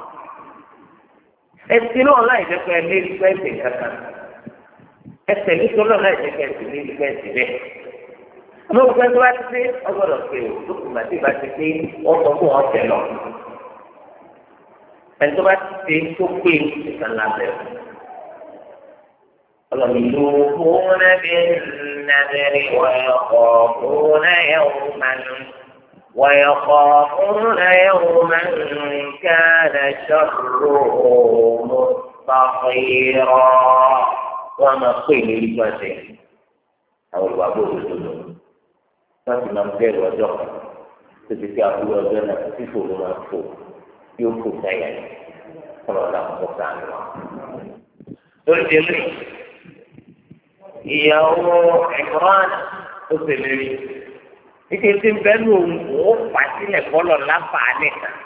ẹsìn náà láì jẹ́ pé ẹ lé nípa ẹsẹ̀ kankan ẹsẹ̀ nítorí láì jẹ́ pé ẹsẹ̀ lé nípa ẹsẹ̀ bẹ́ẹ̀. àmọ́ òkú ẹni tó bá ti pé ọgbọ́dọ̀ pé o lókùn àti ìbá ti pé ọkọ̀ fún ọ̀tẹ̀ lọ. ẹni tó bá ti pé tó pé ìtàn lábẹ́ o. يوفون بالنذر ويخافون يوما ويخافون يوما كان شره مستطيرا وما قيل لفتح أو الوابور الجنوب láti máa ń bẹ̀rù ọjọ́ kan títí tí àbúrò ọjọ́ náà tí fòrò máa fò yóò fò sẹ́yìn kọ́nà ọ̀dà púpọ̀ sáànù wa. lórí délé ìyàwó ẹ̀gbọ́n ó ṣèlérí ike tí ń bẹ́ẹ̀ lòun ò pàṣílẹ̀ kọ́lọ̀ láfàá nìkan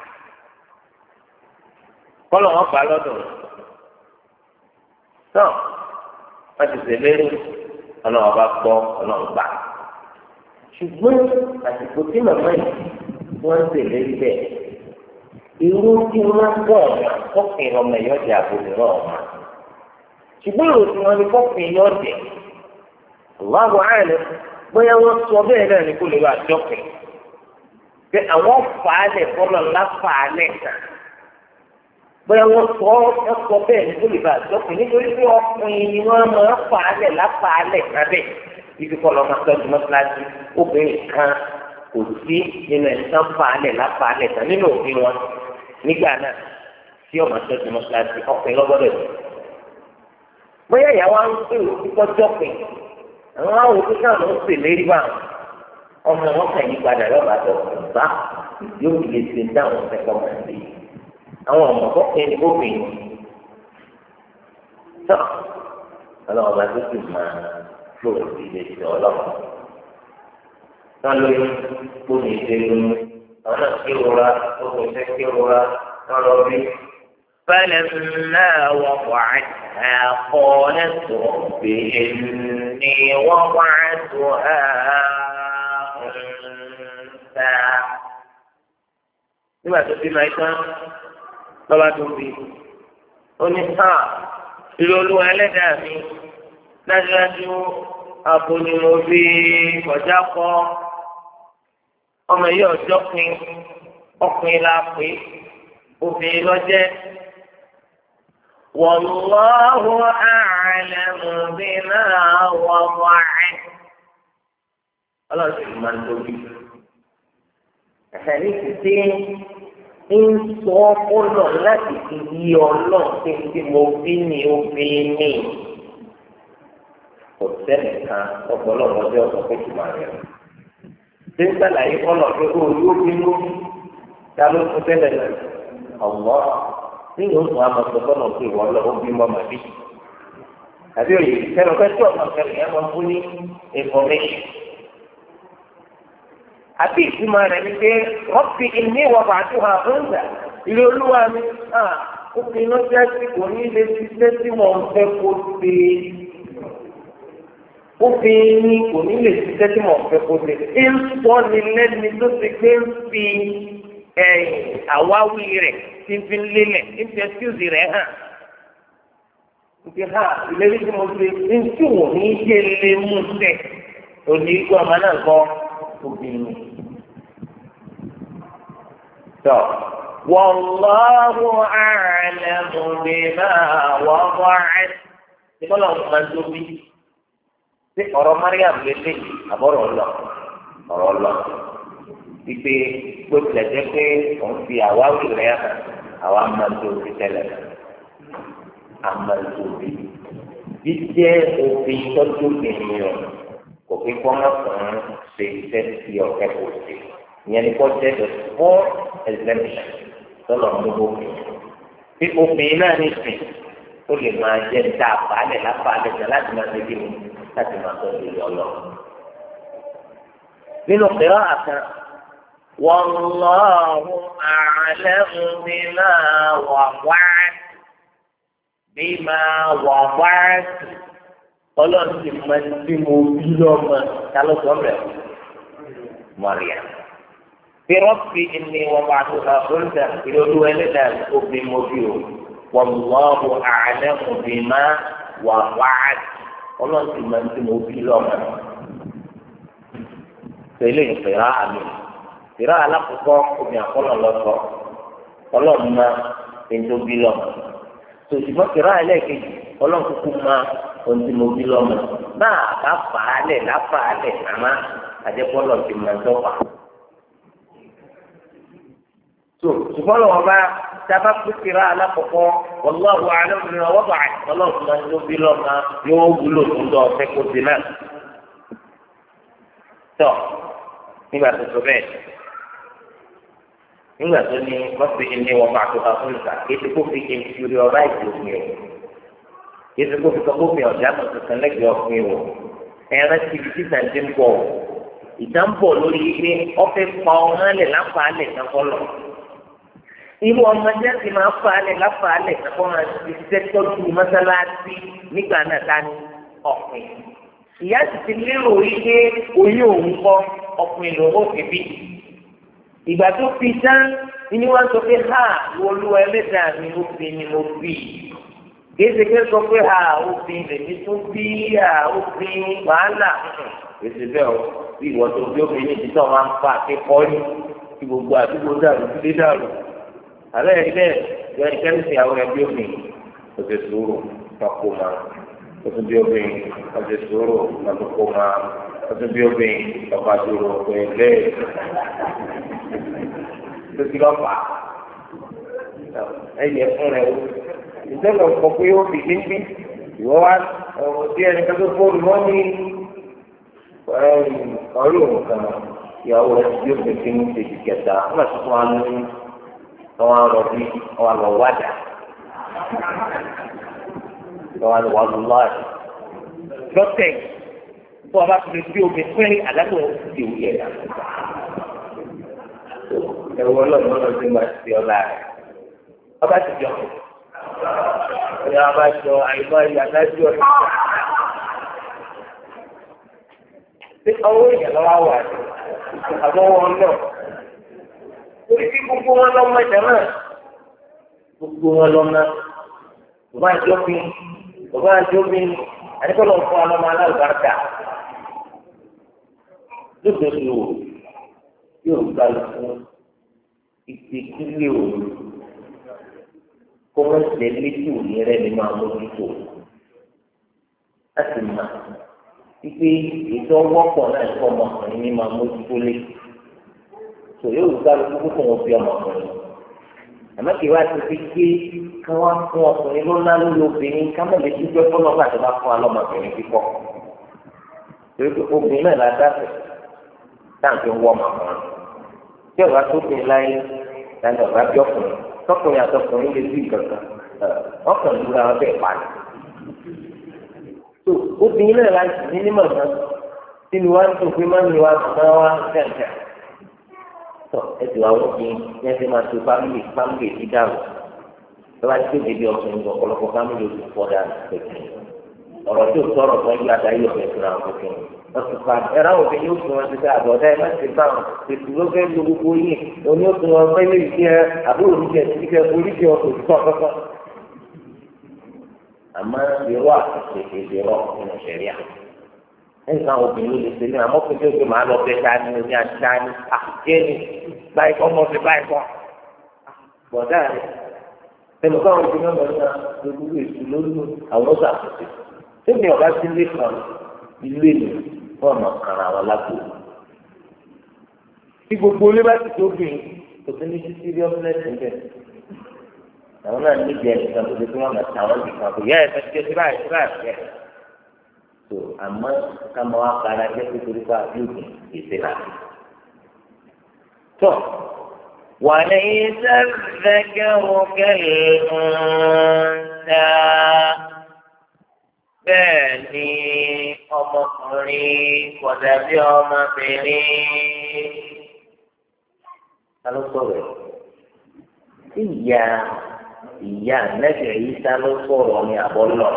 kọ́lọ̀ wọn gbà lọ́dọ̀ náà wọ́n ti ṣèlérí ọlọ́wọ́ bá gbọ́ ọlọ́wọ́ gbà. ṣùgbọ́n àsìkò tí màmá yìí wọ́n ń tẹ̀lé bẹ́ẹ̀ irú tí wọ́n gbọ́ ọ̀nà kọ́kìn ọmọ ẹ̀yọ́ jẹ́ àbòrò náà ọ̀ma ṣùgbọ́n èrò tí wọ́n ní kọ́kìn ẹ̀yọ́ jẹ́ ọ̀làwọ̀ àìlẹ̀ bóyá wọ́n sọ bẹ́ẹ̀ náà ní kó lè wà jọ́kìn pé àwọn fàálẹ̀ fọlọ́ ńlá fàálẹ̀ kan bóyá wọ́n sọ ọkọ̀ bẹ́ẹ̀ ní kó lè wà jọ́kìn nítorí pé ọkùnrin ni wọ́n máa fàálẹ̀ láfàálẹ̀ kan bẹ́ẹ̀ ibi kọ́ lọ́ọ́ máa tọ́jú mọ́tíláṣí obìnrin kan kò sí nínú ẹ̀sán fàálẹ̀ láfàálẹ̀ kan nínú òfin wọn nígbà náà tí ọmọ tọ́jú mọ́tíláṣí ọkùnrin lọ́gbọ́dọ̀ yìí. bóyá ìyàwó á ń pè ó kíkọ́ jọ́pin àwọn àwọn òkú náà ló ń pè lérí bá ọmọ wọn kàn yí padà lọ́ba tó bá yóò fi lè ṣe dáhùn ẹ̀kọ́ mọ̀ sí i. àwọn ọmọ kọ́kẹ́ ní obìnrin tó ọlọ́wọ́ bá tó sì máa lórí ìdílé ti ọlọ́pàá. Wọ́n lóyún gbóni ìdè lóyún. Àwọn náà kí rora, ogun iṣẹ́ kí rora, wọ́n lọ rí. فلما وضعتها قالت رب إني وضعتها أنثى. nígbà tó bí máa tán lọ́ba tó bí ó ní ká ìlú olúwa ẹlẹ́dàá mi dájúdájú abo ni mo fi kọjá kọ ọmọ yìí ọjọ́ pin ọkùnrin la pè obìnrin lọ́jẹ́ wallahu a'lamu bima wada'at ọlọ́run sì máa ń tóbi ẹ̀sẹ̀ ní ti dé ń sọ ọpọlọ láti fi yí ọlọ́run pé tí mo bí ní obìnrin ní kò sẹ́nìkan ọ̀pọ̀lọpọ̀ ọjọ́ ọ̀sán pé kì máa rẹ̀. ṣé ń sàlàyé kọ́lọ̀ pé ó yóò bí lórí ta ló fún tẹ́lẹ̀ náà ọ̀wọ́ nínú oṣù àmọ̀tò kọ́lọ̀ pé ìwọ lọ ó bí mọ́ màbí. àbí òye kẹrọ fẹ́ tí ọ̀sán kẹrì yẹn máa fún ní information. àbí ìtumọ̀ rẹ̀ ni pé wọ́n fi ilé ìwà pàtó hàn fún ìgbà ilé olúwa mi ó fi iná jẹ́ sí kò ní ilé ṣiṣẹ́ tí wọ́n fẹ́ kó ṣe ó fi ní kò ní lè ṣiṣẹ́ tí wọ́n fẹ́ kó ṣe ń sọ ní lẹ́ni tó ti gbé ń fi àwáwí rẹ̀ tí ń fi lélẹ̀ ń fi ẹsíùsì rẹ̀ hàn ń ha ìlérí tí mo ṣe ń tí wò ní yé lé mú sẹ̀ òní ikú ọmọ náà kọ́ obìnrin. tọ́ wallahu a'lamu bima wada'at ìbọn làwọn máa ń tóbi ṣé ọ̀rọ̀ Mariam lélẹ̀ àbọ̀rọ̀ lọ ọ̀rọ̀ lọ ìpè gbọ́dọ̀ jẹ́ pé òun fi àwáwí rẹ̀ hàn àwa máa ń tóbi tẹ́lẹ̀ àmà tóbi jíjẹ́ òfin tọ́jú ènìyàn kò fi kọ́mọ́ kan ṣe iṣẹ́ tí ọ̀kẹ́ kò ṣe ìyẹn ni kò jẹ́ the four exemption tọ́lọ̀ ń gbogbo bí obìnrin náà ní sìn ó lè máa jẹ́ dá àbálẹ̀ lápálẹ̀ jẹ́ láti máa ṣe kíni láti máa tọ́jú ìlú ọlọ́. nínú kìrọ́ àkàn wallahu a'lamu bima wada'at bima wada'at ọlọ́run ti máa ń tí mo bí lọ́mọ ta ló sọ mẹ́rin Maria. bí rọ́bì ni wọ́n bá tó ká fúnta ìlú ẹlẹ́dàá obì mo bí o wallahu a'lamu bima wada'at ọlọ́run ti máa ń tí mo bí lọ́mọ. tẹ̀lé ìfẹ̀rà àmì ìfẹ̀rà alákòókò omi àkọlọ̀ lọ́sọ̀ ọlọ́run máa ń tó bí lọ́mọ. tòṣìbọ́ ìfẹ̀rà ẹlẹ́ẹ̀kejì ọlọ́run kúkú máa ohun tí mo bí lọ́mọ náà bá fà á lẹ̀ láfà á lẹ̀ àmọ́ àjẹpọ́lọ̀ ti máa ń tọ́pa. tó ṣùgbọ́n lọ́wọ́ bá sábà pèsèrè alákọ̀ọ́kọ́ wallahu a'lamu bima wada'at ọlọ́run máa ń tó bí lọ́mọ yóò wúlò tó ń dọ̀ ọ̀fẹ́ kó ti náà. tọ́ nígbà tó tó bẹ́ẹ̀ nígbà tó ní wọ́n fi ní wọn bá tó ká fún ìgbà kí ẹ ti kó fi inferiorize òfin ẹ̀ yéésù kó fi kọ́kọ́ fi ọ̀dà tuntun lẹ́gbẹ̀ẹ́ ọkùnrin wò ẹ̀rẹ́ ti fi títà ti ń bọ̀ ìdá ń bọ̀ lórí ilé ọ̀fẹ́ pa ọmọ alẹ̀ láfa alẹ̀ kankọ́lọ̀ irú ọmọdé ti máa fa alẹ̀ láfa alẹ̀ kankọ́lọ̀ ti sẹ́tọ́jú mọ́sálásí nígbà náà ká ní ọ̀pìn ìyá sì ti lérò ilé oyún òun kọ́ ọkùnrin lòun ò fi bí ìgbà tó fi tán ni wọ́n sọ pé ha olúwa ẹlẹ́dàá mi ó fi ni mo bí kéde ké sọ pé ha òfin lèmi tó bí ha òfin wàhálà èsì bẹ́ẹ̀ o bí ìwọ tó bí obìnrin ti tọ́ máa ń fa akẹ́kọ̀ọ́ ní kí gbogbo àdúgbò dàrú sílé dàrú àlẹ́ yẹn bẹ́ẹ̀ yọ ẹnikẹ́ni sí àwọn ẹbí obìnrin kò sì sòrò kakó máa kò tún bí obìnrin kò sì sòrò kakó máa kò tún bí obìnrin kò sòrò kò yẹ bẹ́ẹ̀ tó ti lọ́ fà ẹ̀yẹ fún rẹ̀ o ìjọba ọkọ̀ pé ó fi dínkì ìwọ wá ọ̀rọ̀ tí ẹni kan tó fóònù wọ́n ní ọ̀rọ̀ nǹkan ìyàwó rẹ̀ tí ó fi fi ń ṣe kẹta wọ́n ti fún wa ní wọ́n á lọ bí wọ́n á lọ wádà wọ́n á lọ wá lọ wáàdì lọ́tẹ̀ tó o bá ti lè bí omi pé àdájọ́ ti wù yẹ̀ ẹ̀wọ̀n lọ́dún lọ́dún tí wọ́n ti ọ̀la rẹ̀ ọba ti jọ ìyá bá jọ àìmọ̀ ìyàdájú ẹ̀. Ṣé ọwọ́ èèyàn lọ́wọ́ wà ní àbọ̀wọ́ náà? Orí tí gbogbo wọn lọ́mọ ẹ̀jẹ̀ náà gbogbo wọn lọ́mọ. Bàbá àjọ mi bàbá àjọ mi àdìpọ̀lọ̀ fún ọlọ́mọ aláìbáraka. Lóṣooṣù yóò gbà lọ fún ìpèkílé òru. Kọ́mọ́ ìṣẹ̀lẹ̀ tí ò ní rẹ̀ ní máa mójútó láti mà wípé ètò ọwọ́pọ̀ náà ń kọ́ ọmọkùnrin ní máa mójútó lé tò yóò gbá lóko kókò wọn fi ọmọkùnrin àmọ́ kí wá ti fi ké ká wá fún ọkùnrin ló ná lórí obìnrin ká mọ̀ lè dúpẹ́ fọlọ́gbà tó bá fún alọ́mọbìnrin kíkọ́ torí pé obìnrin náà la dáfẹ́ táǹkì ń wọ́ màmá tí ọ̀gá tó fi láyé láti ọ̀gá bí ọkùnrin tọkùnrin àtọkùnrin lè bí kankan ọkùnrin ló ra wọn bẹ́ẹ̀ pa ni. tó obìnrin náà la sì ní ní màmá tí ni wá ń tó pé má ní wá màmá wá gàgà tọ ẹtù àwọn obìnrin yẹn ti máa tó fámìlì fámìlì ti dàrú lọ́wọ́ àti tó débi ọkùnrin lọ ọ̀pọ̀lọpọ̀ fámìlì oṣù fọ́dà pẹ̀lú ọ̀rọ̀ tó sọ̀rọ̀ fún ẹgbẹ́ àdáyé ọ̀fẹ́ fúnra wọn kékeré wọ́n ti fa ẹ̀rọ àwọn obìnrin yóò fún wọn ti sẹ́ àbọ̀dá ẹ̀ má ti bá wọn ètò ló fẹ́ lo gbogbo yìí òní ó fún wọn fẹ́ lè jẹ́ àbúrò oníjẹ ti kẹ́ oríṣi ọkọ̀ òtítọ́ kọ́kọ́. àmọ́ irọ́ àti ìrọ̀ nínú sẹ̀ríà ẹ̀ka obìnrin ló lè ṣe ní àmọ́ fún tó máa lọ bẹ dání ní àdáni àjẹni báyìí kọ́ ọmọ fi báyìí kọ́ bọ̀dá rẹ̀ ẹnu káwọn obìnrin náà lọ́nà lórí èsì lórí àwọn ọ̀sà àkọsí tóbi ọ̀gá sí ilé kan ilé mi wọ́n mọ̀ kàrà àwọn lágbo tí gbogbo ilé bá ti tóbi kò sí ní sí seriousness níbẹ̀ àwọn náà ní ìjẹ́ ìgbà tó ti fún wọn àti àwọn ìgbà tó yẹ ẹ̀fẹ́ ti ṣe báyìí báyìí yẹ tó àmọ́ ká máa wá kára jẹ́ pé torí pé àbí òkè èsè láti. tó وليس الذكر كالأنثى bẹ́ẹ̀ ni ọmọkùnrin kò dàbí ọmọbìnrin. ta ló sọ̀rọ̀ ẹ̀ ìyá ìyá nẹ́bẹ̀ẹ́ yìí ta ló sọ̀rọ̀ ní àbọ̀lọ̀.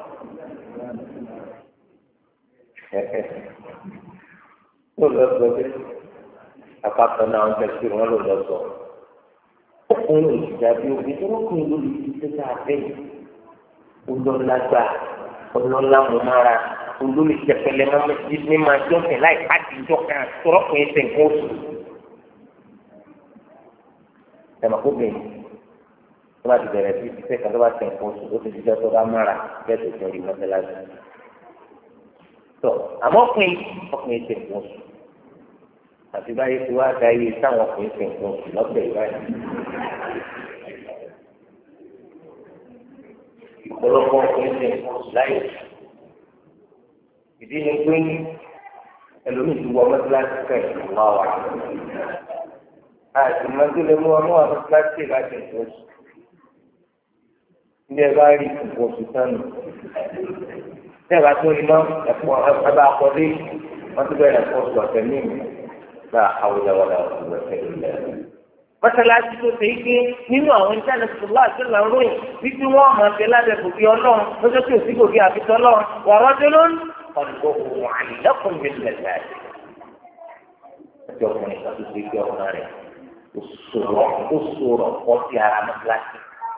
ó lọ sọ pé apákan náà ń tẹ̀sí wọn ló lọ sọ. ọkùnrin ìdàbí obìnrin tó kùnrin ló lè fi ṣẹ́ta abẹ́yìn. olóńlágbà olóńlámúmára olórí tẹpẹlẹ ní máa jọ́sìn láì pàdé ìjọ kan tọrọkùnrin ṣe nǹkan oṣù. ẹ̀mọ̀kóbìnrin tó bá ti bẹ̀rẹ̀ sí ṣiṣẹ́ kan tó bá ṣe nǹkan oṣù ó ti ṣiṣẹ́ tó bá mára bẹ́ẹ̀ tó ṣe rí mọ́tẹ́láṣí. tó àmọ́ ọkùnrin ọkùnrin ṣe nǹkan oṣù àti báyìí tí wàá da iye táwọn ọkùnrin ṣe nǹkan oṣù lọ́pẹ̀ ìbáyìí. ọ̀pọ̀lọpọ̀ ọkùnrin ṣe nǹkan oṣù láyé. ìdí ni pé ẹlòmíì ti wọ mọ́tẹ́láṣí kẹ́ẹ̀ wá wà. àti mọ́tẹ́lẹ̀ mú ọmọ àwọn mọ́tẹ́láṣí láti nǹkan oṣù. ilé ẹ bá rí nǹkan oṣù sánù. tẹ́ ẹ bá tó iná ẹ̀fọ́ ẹ bá kọ́ dé wọ́n ti bẹ̀rẹ̀ ẹ̀fọ́ oṣù ọ̀sẹ̀ mímu. لا حول ولا قوة إلا بالله. mọ́sálásí tó ṣe é gbé nínú àwọn ìjánu sọlá àti làwọn wípé wọ́n máa ṣe lábẹ́ kò fi ọlọ́run lọ́jọ́ tí òsì kò fi àfitọ́ lọ́run wà rọ́jò lónìí ọ̀dùnkò òun àìlẹ́kùn mi lẹ̀lẹ́. ọjọ́ ọkùnrin kan tó ṣe é gbé ọkùnrin rẹ̀ ó sọ̀rọ̀ pọ̀ sí ara mọ́sálásí.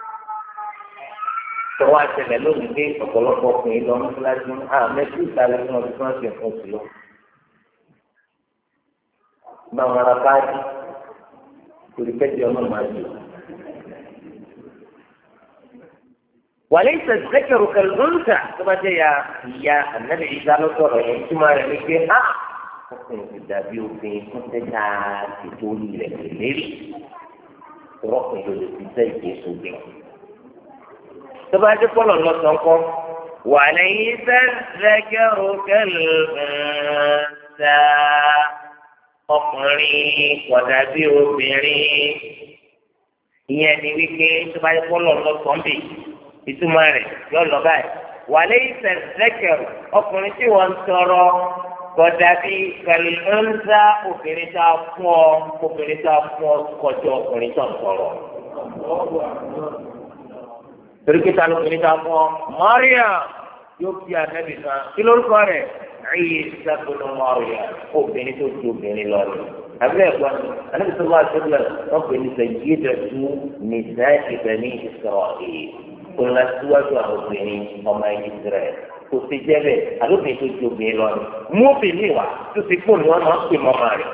tọ́wọ́ àtẹlẹ lónìí pé ọ̀pọ̀lọpọ̀ ọkùnrin lọ mọ́sálásí àmẹ́tí ìsàlẹ̀ fún ọdún tí wọ́n ṣe fún oṣù lọ. báwọn ará káàdì torí kẹ́tì ọmọ máa jù. وليس الذكر كالأنثى ثم جاء يا النبي إذا نصر ثم رميك ها ọkùnrin ti dàbí obìnrin fún tẹ́tà ìtòrí rẹ̀ lérí tọrọkùnrin ló lè fi tẹ́ ìgbé sóbì. tó bá dé pọ́lọ̀ lọ́sàn-án kọ́ وليس الذكر كالأنثى ọkùnrin kò dàbí obìnrin ìyẹn ni wípé tó bá yẹ kó lọ lọ sọ́ńbì ìtumọ̀ rẹ̀ yọ lọ báyìí wàlẹ́ ìsẹ̀lẹ̀kẹ̀rù ọkùnrin tí wọ́n ń tọrọ kò dàbí kẹlẹ́ńsá obìnrin tá a fún ọ obìnrin tá a fún ọ kọjọ ọkùnrin tó ń tọrọ. torí pé ta ló obìnrin tá a fún ọ Maria yóò fi àtẹ́bí kan kí lórúkọ rẹ̀ ayé sábẹ́nu mọ́ọ̀yà obìnrin tó ju obìnrin lọ rẹ̀ abẹ́rẹ́ ẹ̀kọ́ anábì tó bá tó lọ wọ́n pè ní sẹ́yìdẹ̀ tó nìṣá ìbẹ̀ ní Ísírẹ́lì kó lọ síwájú àwọn obìnrin ọmọ Ísírẹ́lì kò sí jẹ́bẹ̀ àlóbìnrin tó ju obìnrin lọ rẹ̀ mú obìnrin wá tó ti kó ni wọ́n máa ń pè mọ́mọ́ rẹ̀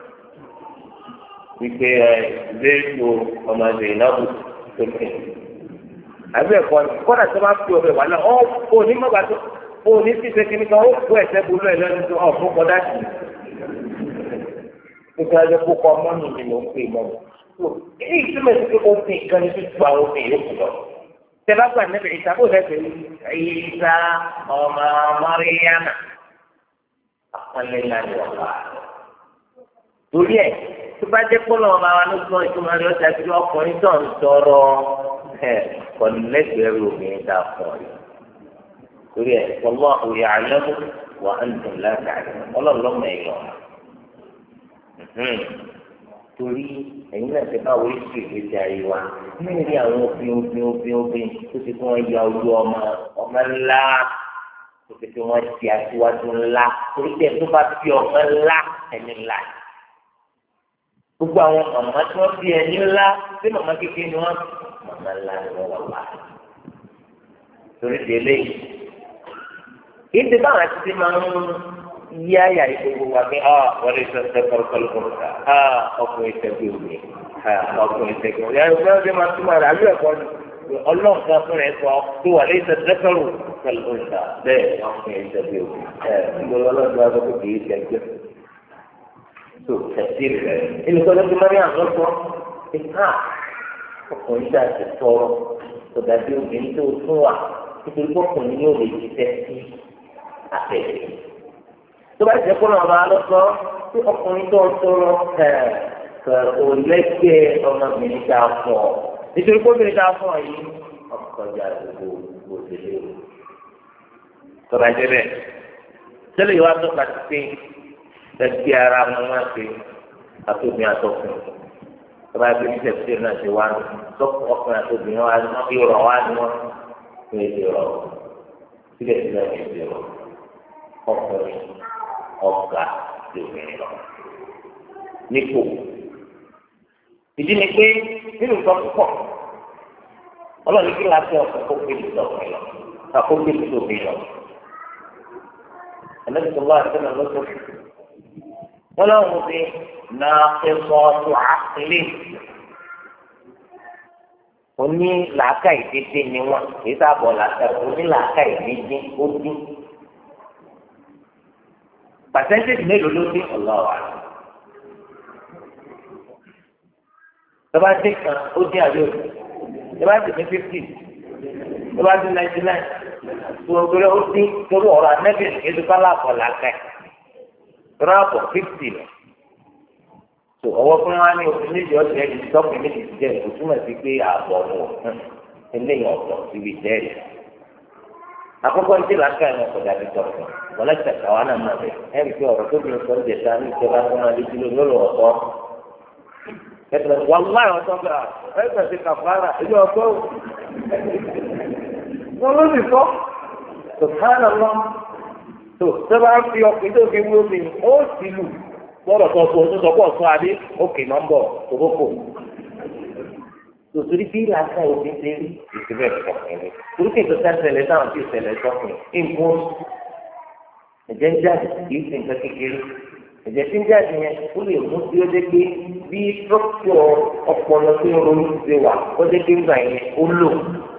wípé ẹ lẹ́yìn ọmọ ẹ̀dẹ̀ ìnáwó tó kẹ́ abẹ́rẹ́ ẹ̀kọ́ kọ́dà tó bá fi ọbẹ̀ wà náà ọ́ onímọ̀gbà tó o ní sísè kí ni kan ó kó ẹsẹ̀ bolú ẹ lẹ́nu tó ọ̀ fún kọ́dá sí i nígbà tó kó kọ́ mọ́nì mi ló ń pè mọ́ èyí túmọ̀ sí pé òfin kan ní tuntun àwọn òfin yòókù lọ. tẹ́lá gbà níbi ìsàbò lẹ́sẹ̀ ìsà ọmọ mọ́ríyàmà àpọ́nlélá ni wọ́n wà. torí ẹ̀ tó bá jẹ́ pọ́nlọ́ ọba wa ló gbọ́ ìtumọ̀ rẹ̀ ọ̀sẹ̀ àti ọkùnrin tó ń tọrọ ẹ̀ kọ́lẹ́gbẹ̀rún obìnrin tá a fọ̀ ọ́. torí ẹ̀ wallahu ya'lamu wa antum la ta'lamun ọlọ́ọ̀lọ́mọ ẹ̀yọ́. torí ẹ̀yin náà ti bá wọlé sí ìgbésí ayé wa nínú ní àwọn obìnrin obìnrin obìnrin obìnrin tó ti kí wọ́n ya ojú ọmọ ọmọ ńlá tó ti kí wọ́n ti aṣíwájú ńlá torí tẹ̀ tó bá fi ọmọ ńlá ẹni ńlá gbogbo àwọn màmá tí wọ́n fi ẹni ńlá sí màmá kékeré ni wọ́n màmá ńlá ni wọ́n wà wá torí délé kí n ti báwọn àti ti máa ń yí àyà ìgbòho wa pé ah wọ́n lè sọ ṣe kọ́lùkọ́lù ká ah ọkùnrin tẹ̀gbẹ́ òní ah ọkùnrin tẹ̀gbẹ́ òní ẹ̀rọ fẹ́ràn ṣe máa túmọ̀ rẹ̀ àlú ẹ̀kọ́ ni ọlọ́ọ̀kan fún rẹ̀ sọ pé wà lè sọ ṣe kọ́lùkọ́lù ká bẹ́ẹ̀ ọkùnrin tẹ̀gbẹ́ òní ẹ̀ ìgbòho ọlọ́dún wa sọ pé kì í tẹ̀gbẹ́ tó tẹ̀sí rẹ̀ ẹnì kan ló ti máa ń yàn lọ́sọ̀ pé ah ọkùnrin dà ti tọrọ tó dàbí obìnrin tó tún wà nítorí ọkùnrin yóò lè jíṣẹ́ sí àtẹ̀lẹ́ tó bá jẹ́ kó náà máa lọ sọ pé ọkùnrin tó ń sọ̀rọ̀ ẹ̀ ò lẹ́gbẹ̀ẹ́ ọmọbìnrin tá a fọ̀ nítorí pé obìnrin tá a fọ̀ yìí ọkọjà gbogbo òṣèlú tó bá jẹ́ bẹ́ẹ̀ tẹ́lẹ̀ yìí wá tó ka ti pé ẹgbẹ́ ara wọn máa ṣe àtòbí àtọkùn tó bá gbé níṣẹ́ tí náà ṣe wá ọkùnrin àtòbí wọn wá ní ìrọ̀ wá ní wọn ní èdè rọ̀ síbẹ̀síbẹ̀ ní èdè rọ̀ ọkùnrin ọ̀gá lóbìnrin lọ nípò ìdí ni pé nínú nǹkan púpọ̀ ọlọ́run kí láti ọ̀sán kó gbé ìlú ọ̀gbìn lọ kó gbé ìlú ọ̀gbìn lọ ẹlẹ́sìn wá àti ẹ̀nà lọ́sọ̀ wọn lọ́wọ́ fi náà ẹ̀sọ́ ọ̀tún àkìlẹ̀ oní làákà ìdíje ni wọn kì í sábọ̀ làákà oní làákà ìdíje ó dín. Percentage mélòó ló dín ọlọ́wà tọ́ba dín kan ó dín àbí òkú tọ́ba dín ní fifty tọ́ba dín ninety nine tòwòtòrò ó dín torí ọ̀rọ̀ anẹ́bí ẹ̀dùkálà àpọ̀ làákà tọ́ba àpọ̀ fifty lọ tó ọwọ́ fún wa ní oṣù méjì ọ̀sẹ̀ ẹ̀dùn tọ́pù méjì ti jẹ́ òtúmọ̀ sí pé àbọ̀ wọ̀ eléyìí ọ̀tọ̀ síbi jẹ́rìí àkọ́kọ́ ní tí làákà ẹ̀ náà kọjá bí tọ̀tọ̀ wọlé tẹ̀ka wa náà máa bẹ̀ ẹ̀rí pé ọ̀rọ̀ tó bí nǹkan ń jẹta ní ìjọba tó máa lé sílé lórí ọ̀tọ̀ ẹ̀tọ́ wàlúwà ọ̀tọ̀ gbà ẹ̀sẹ̀ ti kàfàrà ẹ̀jẹ̀ ọ̀tọ̀ wọn ló sì sọ tó kánà lọ tó sẹ́wọ́n á fi ọkùnrin tó fi wí omi ó sì lù gbọ́dọ̀ tó tó tó sọ pọ̀ fún adé òkè nọ́mbọ̀ òkòkò tòtòrí bí làákà òfin ṣe rí ìṣẹ̀lẹ̀ ìṣọkùnrin torí kí ìtọ́sí ṣẹlẹ̀ táwọn ti ṣẹlẹ̀ ìṣọkùnrin nǹkan ẹ̀jẹ̀ ń jáde kì í ṣe nǹkan kékeré ẹ̀jẹ̀ tí ń jáde yẹn ó lè mú sí ọdẹ pé bí tọ́kítọ̀ ọpọlọ tó ń ronú ṣe wà ọdẹ pé ń gbà yẹn ó lò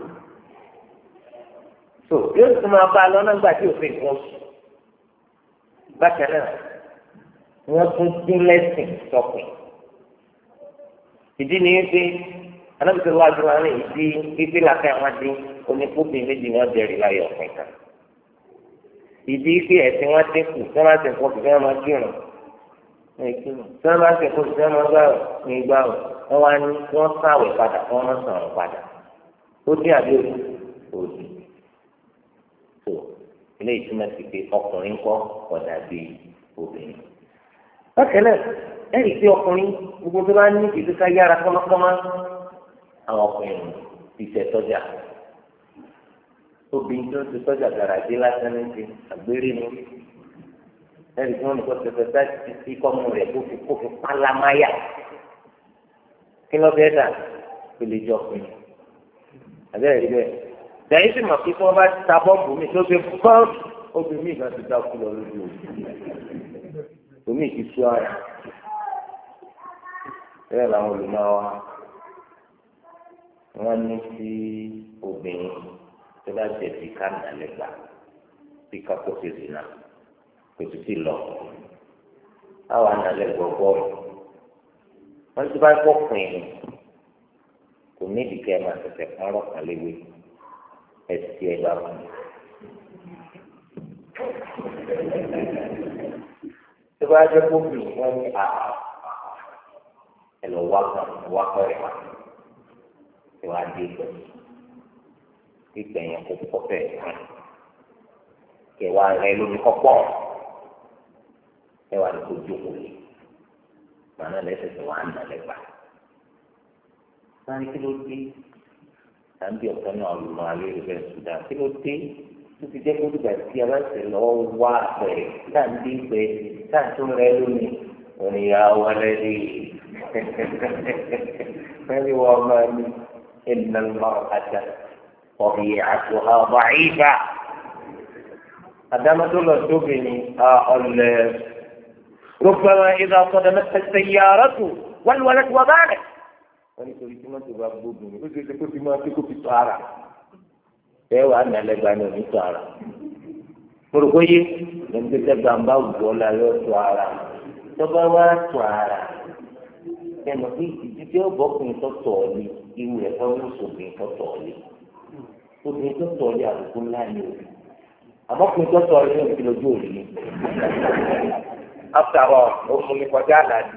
tó yóò tún máa bá a lọ́nà gbà tí òfin kan bákan náà wọ́n tún dín lẹ́sìn sọ̀kùn ìdí ni wípé anábìsọ̀ wá ju wọn rìn sí ibi làkà wọn dín oníkóbìn méjì wọn jẹrìí láyọ̀ ọ̀pìn kan ìdí pé ẹ̀sìn wọn dínkù tí wọ́n bá ti kọ́ kí wọ́n máa kírun tí wọ́n bá ti kọ́ kí wọ́n máa gbà ní ìgbà wọn wá ní wọ́n sáwẹ̀ padà wọ́n máa sàn padà ó dín àbí òdì tó ilé ìtumọ̀ sí pé ọkùnrin kọ́ ọ̀dà bíi obìnrin. bákan náà ẹ̀rí pé ọkùnrin gbogbo tó bá ní ìdíkà yára kọ́mọ́kọ́mọ́ àwọn ọkùnrin ti tẹ̀ tọ́jà obìnrin tó ti tọ́jà gàràdé lásán ní ti àgbéré ni ẹ̀rí tí wọ́n ní kó tẹ̀tẹ̀ dájú títí kọ́mú rẹ̀ kó fi kó fi pálámáyà kí ló fẹ́ dà kó lè jọ pin àbẹ́rẹ́ rí bẹ́ẹ̀ dàí sì mọ̀ pé kí wọ́n bá ta bọ́ọ̀bù mi tó fi bọ́ọ̀bù obìnrin mi kan ti dá kú lọ lójú omi ti sú ara bẹ́ẹ̀ làwọn olùmọ̀ wa wọ́n ní sí obìnrin tó bá jẹ̀bi ká nàlẹ́ gbà bí kápò ṣe dì náà kò sì ti lọ àwọn nàlẹ́ gbọ̀gbọ́ wọ́n ti bá kọ́ pin ní kò ní ìdíkẹ́ máa tẹ̀sẹ̀ fún ọ̀rọ̀ kan léwé ẹ̀sì ẹ̀gbà wọn. tó bá jẹ́ kó bì wọ́n ní à ẹ̀ lọ wá kan wá kọ́ ẹ̀ wá ẹ̀ wá dé gbẹ̀ ìgbẹ̀yìn kò kọ́ fẹ́ ẹ̀ kẹwàá rẹ lórí kọ́pọ̀ kẹwàá ní kò jókòó lé màánà lẹ́sẹ̀sẹ̀ wà á nà lẹ́gbà. Sáré kí ló dé? Tàbí ọ̀kan náà lùmọ̀ alẹ́ rẹ̀ Sudan. Kí ló dé? Tó ti jẹ́ kó dìgbà tí a bá ṣe lọ wá pẹ̀ táǹdé pẹ̀ táǹtó rẹ lónìí. Ònìyà wọlé rí fẹ́rí wọ́n máa ní ìnáwó àjà ọ̀bì àtúhà wàhíbà. Àdámọ́ tó lọ sóbì ni ọ̀lẹ́. ربما إذا صدمتها السيارة والولد وبانت wọ́n ní torí tí wọ́n ti wá gbógun ní oṣù tó ti máa tó kó fi tó ara bẹ́ẹ̀ wà ní alẹ́gbàá ní òní tó ara kórókó yé lẹ́nu tó tẹ́gbà ń bá wù ọ́ la yọ tó ara tọ́ba wá tó ara ẹnu pé ìdí tí ó bọ́kùnrin tó tọ̀ ọ́ lé irú ẹ̀ fọ́ ní oṣùbìn tó tọ̀ ọ́ lé obìnrin tó tọ̀ ọ́ lé àbùkù ńlá ni o àmọ́kùnrin tó tọ̀ ọ́ lé ní òkè lójú òní ni after all òfin mi kọjá àlàyé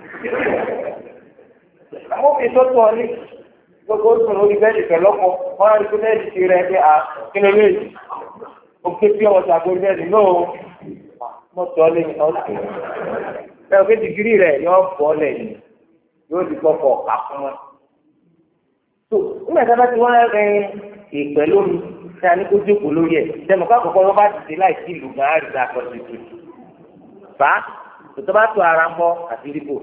àwọn òfin tó tọ̀ ní gbogbo oṣù lórí bẹ́ẹ̀dì pẹ̀lọ́pọ̀ wọ́n á rí pé bẹ́ẹ̀dì ti rẹ̀ pé à kí ló lè òkè tí ọwọ́ ṣàgbó bẹ́ẹ̀dì náà mọ̀ tọ́ lé ọ̀sẹ̀ ẹ̀ òkè dìgírì rẹ̀ yóò bọ́ lẹ́yìn yóò di kọ́kọ́ ọ̀ka fún wọn. tó nígbà tí a bá ti wá rẹ ìpẹ́ lómi tí a ní kó jókòó lórí ẹ̀ tẹnu ká kọ́kọ́ wọ́n bá ti dé láì sí ìlú gan á rí dáa kọ́ sí tu bá tòtò bá tó ara mọ́ àti ríbò.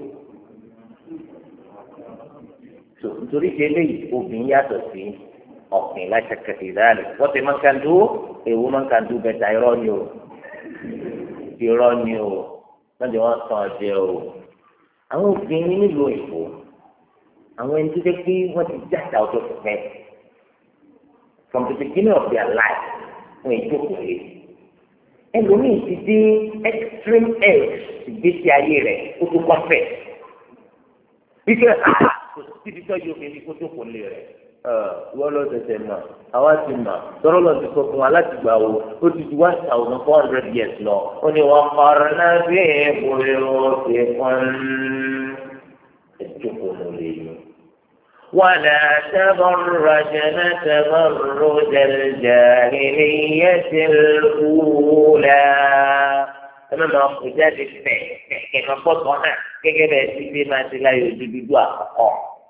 nítorí ṣe eléyìí obìnrin yàtọ̀ sí ọ̀pìn láti kẹ̀kẹ́ ìdáàlẹ̀ wọ́n ti máa ń kan dúró èwo máa ń kan dúró bẹ́ẹ̀ ta irọ́ ni o irọ́ ni o lọ́dọ̀ wọn sàn ọ̀jẹ̀ o. àwọn obìnrin nílùú òyìnbó àwọn ẹni tó dé pé wọ́n ti jáde ọjọ́ pípẹ́ from the beginning of their life wọ́n èyí tó kù lé ẹlòmíì ti dé extreme edge ìgbésí ayé rẹ̀ ó tó kọ́fẹ́ bí kẹ́ ẹ̀ títí tó yóò fi kó tó kò lè rẹ̀ wọ́n lọ tẹ̀sẹ̀ mọ̀ àwa ti mọ̀ tọ́rọ́ lọ ti sọ fún wa láti gbà wo ó ti di one thousand four hundred years lọ ó ní wọ́n kọ́ra náà bí ìbòrò ṣe fún ẹjọ́ kò lọ lè yọ. ولا تبرجن تبرج الجاهلية الأولى ẹnu náà kò jáde fẹ kẹkẹ pọtọ náà gẹ́gẹ́ bẹ́ẹ̀ ti fi máa ti láyò ìdíbídú àkọ́kọ́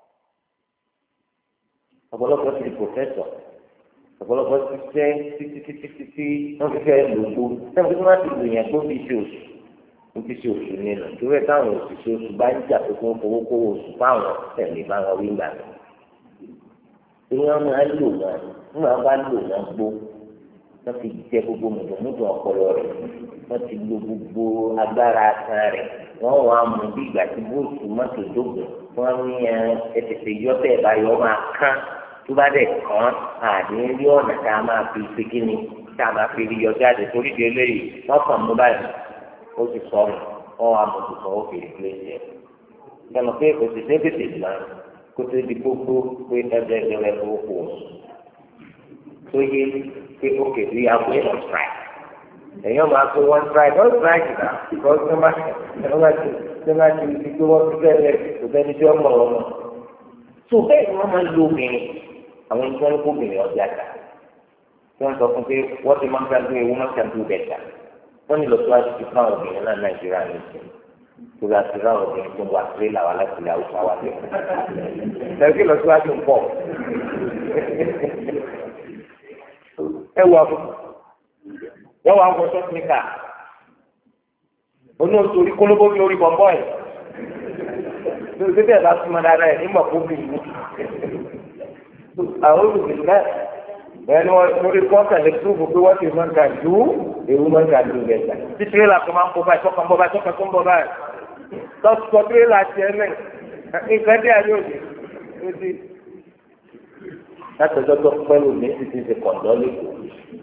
ọ̀pọ̀lọpọ̀ ti di pòfẹsọ ọ̀pọ̀lọpọ̀ ti fẹ́ títí títí títí wọn fi fẹ́ lògbó sẹwọn tí wọn ti lò yẹn kó fi ṣe oṣù kó fi ṣe oṣù nínú torí ẹ káwọn òṣìṣẹ́ oṣù bá ń jà pé kó fowó kówó oṣù fáwọn tẹ́lẹ̀ bá wọn wí gbà mí torí wọn máa lò wọn nígbà wọn bá lò wọn gbó wọn ti jẹ gbogbo mùtòmùtò ọpọlọ rẹ wọn ti lo gbogbo agbára kan rẹ wọn wà á mú bí ìgbà tí bóòtù mọ́tò dógùn wọn ní ẹtẹtẹ yọ bẹ́ẹ̀ báyọ máa kán tó bá dẹ kàn àdéhùn rí ọ̀nà tá a máa fi ṣe kí ni tá a máa fi rí yọ jáde torí di eléyìí wọn kàn mú báyìí ó ti sọ̀rọ̀ wọn wà á mú tó sọ ó fi ìdílé jẹ ìjọba pé kò sì dé tètè gbà kó tó di gbogbo pé ẹgbẹ́ ìjọba ẹ̀ fowó kò tó yé pé ó kéde àwọn èèyàn strike èèyàn máa tó one strike one strike náà because tó máa tó máa ti tó máa ti di pé wọ́n ti bẹ̀rẹ̀ kò sẹ́ni tí wọ́n mọ̀ wọn mọ̀ tó bẹ́ẹ̀ ni wọ́n máa lo obìnrin àwọn ẹni tí wọ́n ń kó obìnrin ọjà ta tí wọ́n sọ fún pé wọ́n ti máa ń gbàgbé ewu máa ń gbàgbé bẹ̀ta wọ́n ní lọ́sọ́wájú ti fún àwọn obìnrin náà Nàìjíríà ní ìsìn torí àti ráwọn obìnrin tó ń wà sílé làwọn aláṣẹlẹ̀ àwùjọ wa lé ṣẹ́gi lọ́sọ́wájú ń pọ̀ ẹ wọ àbúrò wọ́n wá wọ sọ́kìnìkà oní oṣù orí kólóbó bí orí bọ̀m̀bọ̀ ẹ̀ lórí pípẹ́ bá súnmọ́ dáadáa ẹ̀ nígbà kó bì í àwọn olùgbèlú náà bẹ́ẹ̀ ni wọ́n rí kọ́ńtà lè túbú pé wọ́n ti máa ń ka ju èrú máa ń ka ju gẹ̀ẹ́sà tí tirẹ́là kan máa ń kó báyìí tọ́ka ń bọ̀ báyìí tọ́ka tó ń bọ̀ báyìí tọ́sọ̀ tirẹ́là tiẹ̀ mẹ́ nǹkan dé àyè òde òde látọjọ́ tó pẹ́lú mi ti ti ṣe kọ̀ǹdọ́ lẹ́kọ̀ọ́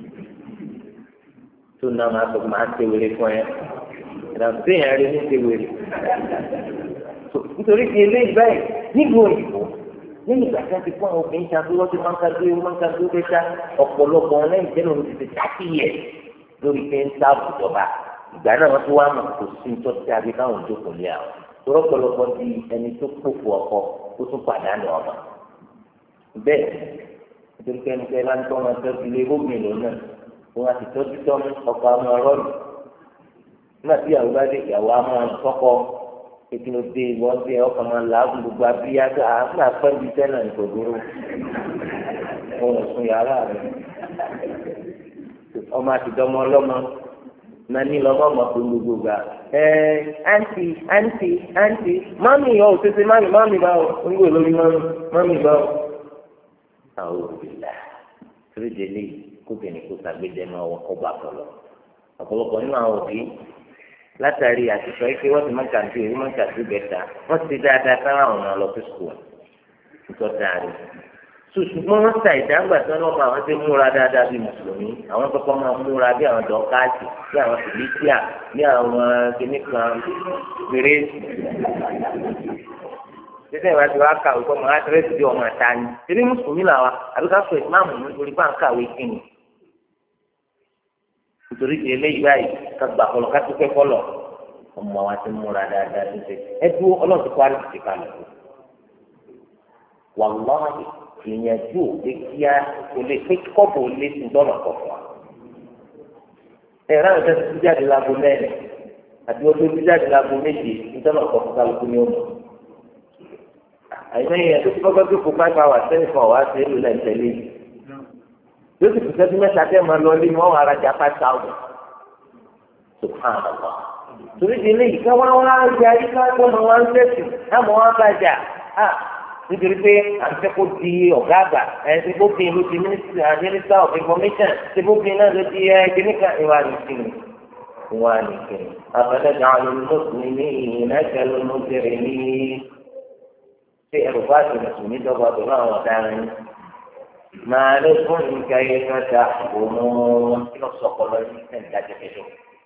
tó náà máa tó máa ń tewèrè fún ẹ ìdàgbé yẹn rí ní tewèrè nítorí ti eléyìí báyìí nílùú òyìnbó lẹ́yìn ìgbà tí wọ́n ti fún àwọn obìnrin ṣáà tó wọ́n ti máa ń ka gbé máa ń ka gbé pé ṣá ọ̀pọ̀lọpọ̀ lẹ́yìn tẹ́lẹ̀ omi ti ti tàkì yẹ lórí pé ń sáàbù ìjọba ìgbà náà wọ́n ti wá mọ̀ kó sí tó ti àbí káwọn ìjókòó lé àwọn torọ́ pọ̀lọpọ̀ di ẹni tó kófò ọkọ ó tún pàdánù ọmọ bẹ́ẹ̀ nítorí pé ẹnikẹ́ni bá ń tọ́ ọmọ tó ti lé gómìnà lónà wọn àti tọ́jú tọ́mú ọkọ̀ àwọn ọ̀rọ̀ rẹ̀ nígbà tí ìyàwó bá dé ìyàwó á máa tọ́kọ ètò òde ìwọ́n dé ọkọ̀ máa làágùn gbogbo abíyá tó àgbà pẹ́ẹ́bí sẹ́nà ní kò dúró ohun sùn yàrá rẹ̀ ọmọ àtìdọ́mọ ọlọ́mọ nani lọ́mọ ọmọ tó gbogbo gbà ẹ́ àǹtí àǹtí àǹtí mọ́mì ọ̀ tètè mọ́mì mọ́mì báwo ń gbé lórí mọ́mì mọ́mì báwo. àwọn òbílà torí délé kóbìnrin kó sàgbéjẹ náà wọ́n kọ́ bá pọ̀ lọ ọ̀pọ̀lọpọ̀ nínú àwọn òbí látàrí àtìsọ yìí pé wọ́n ti máa ń kàǹtì èyí máa ń kàǹtì bẹ́ta wọ́n ti dáadáa sára àwọn ọ̀nà lọ sí skul nítorí dáadé ṣùgbọ́n wọ́n ta ìdágbà tí wọ́n lọ́mọ àwọn tí ń múra dáadáa bíi mùsùlùmí àwọn kọ́kọ́ máa múra bí àwọn dọ́káàtì bí àwọn tìlítíà bí àwọn kìnnìkan péré títẹ̀ ìwà tí wọ́n á kàwé kọ́ máa dírẹ́sì bí ọmọ àta ni eré mùsùlùmí làwa àbí ká sọ ìsìláàmù nítorí bá ń kàwé kíni nítorí ti eléyìí báyìí ká gbà kọlọ ká tó fẹ́ kọlọ ọmọ wa ti múra dáadáa tó ṣe ẹ dúró ọlọ́run ti kọ́ àrùn ti kalẹ̀ wàlúwàlú ìyànjú òde kíá kò lè pé kọ́bù lé sí dọ́nà kọ̀ọ̀kan ẹ ráyọ̀ tẹ́sí ti jáde láago mẹ́rin àti wọ́n tó ti jáde láago méje ní dọ́nà kọ̀ọ̀kan kálukú ní ọmọ àyìnbá yẹn tó ti kọ́kọ́ tó kó five hours sẹ́yìn fún ọ̀wá sí èlò lẹ́ńtẹ̀lé yóò sì fìṣẹ́ bí mẹ́ta tẹ́ máa lọ lé ní wọ́n wà rajà five thousand subhanallah torí di ilé yìí ká wá wá ń ayé ká tó máa wá ń tẹ̀sí láàmú wá bàjá nítorí pé àtẹ́kọ̀ di ọ̀gá àgbà ẹ̀ ṣe bófin ló di minister of information ṣe bófin náà ló di kíníkà ìwà nìkìnnì ìwà nìkìnnì àfẹ́lẹ́dà olùmọ̀sùn ní ìnáṣẹ́ lọ́mọdéré ní ṣé ẹ̀rù bá ti mùsùlùmí dọ́gba pẹ̀lú àwọn ọ̀daràn yìí máa ló fún nǹkan yẹn ká ta òun kí ló sọ̀kọ̀ lọ sí ẹ̀ ń dájẹ́ kẹ́kẹ́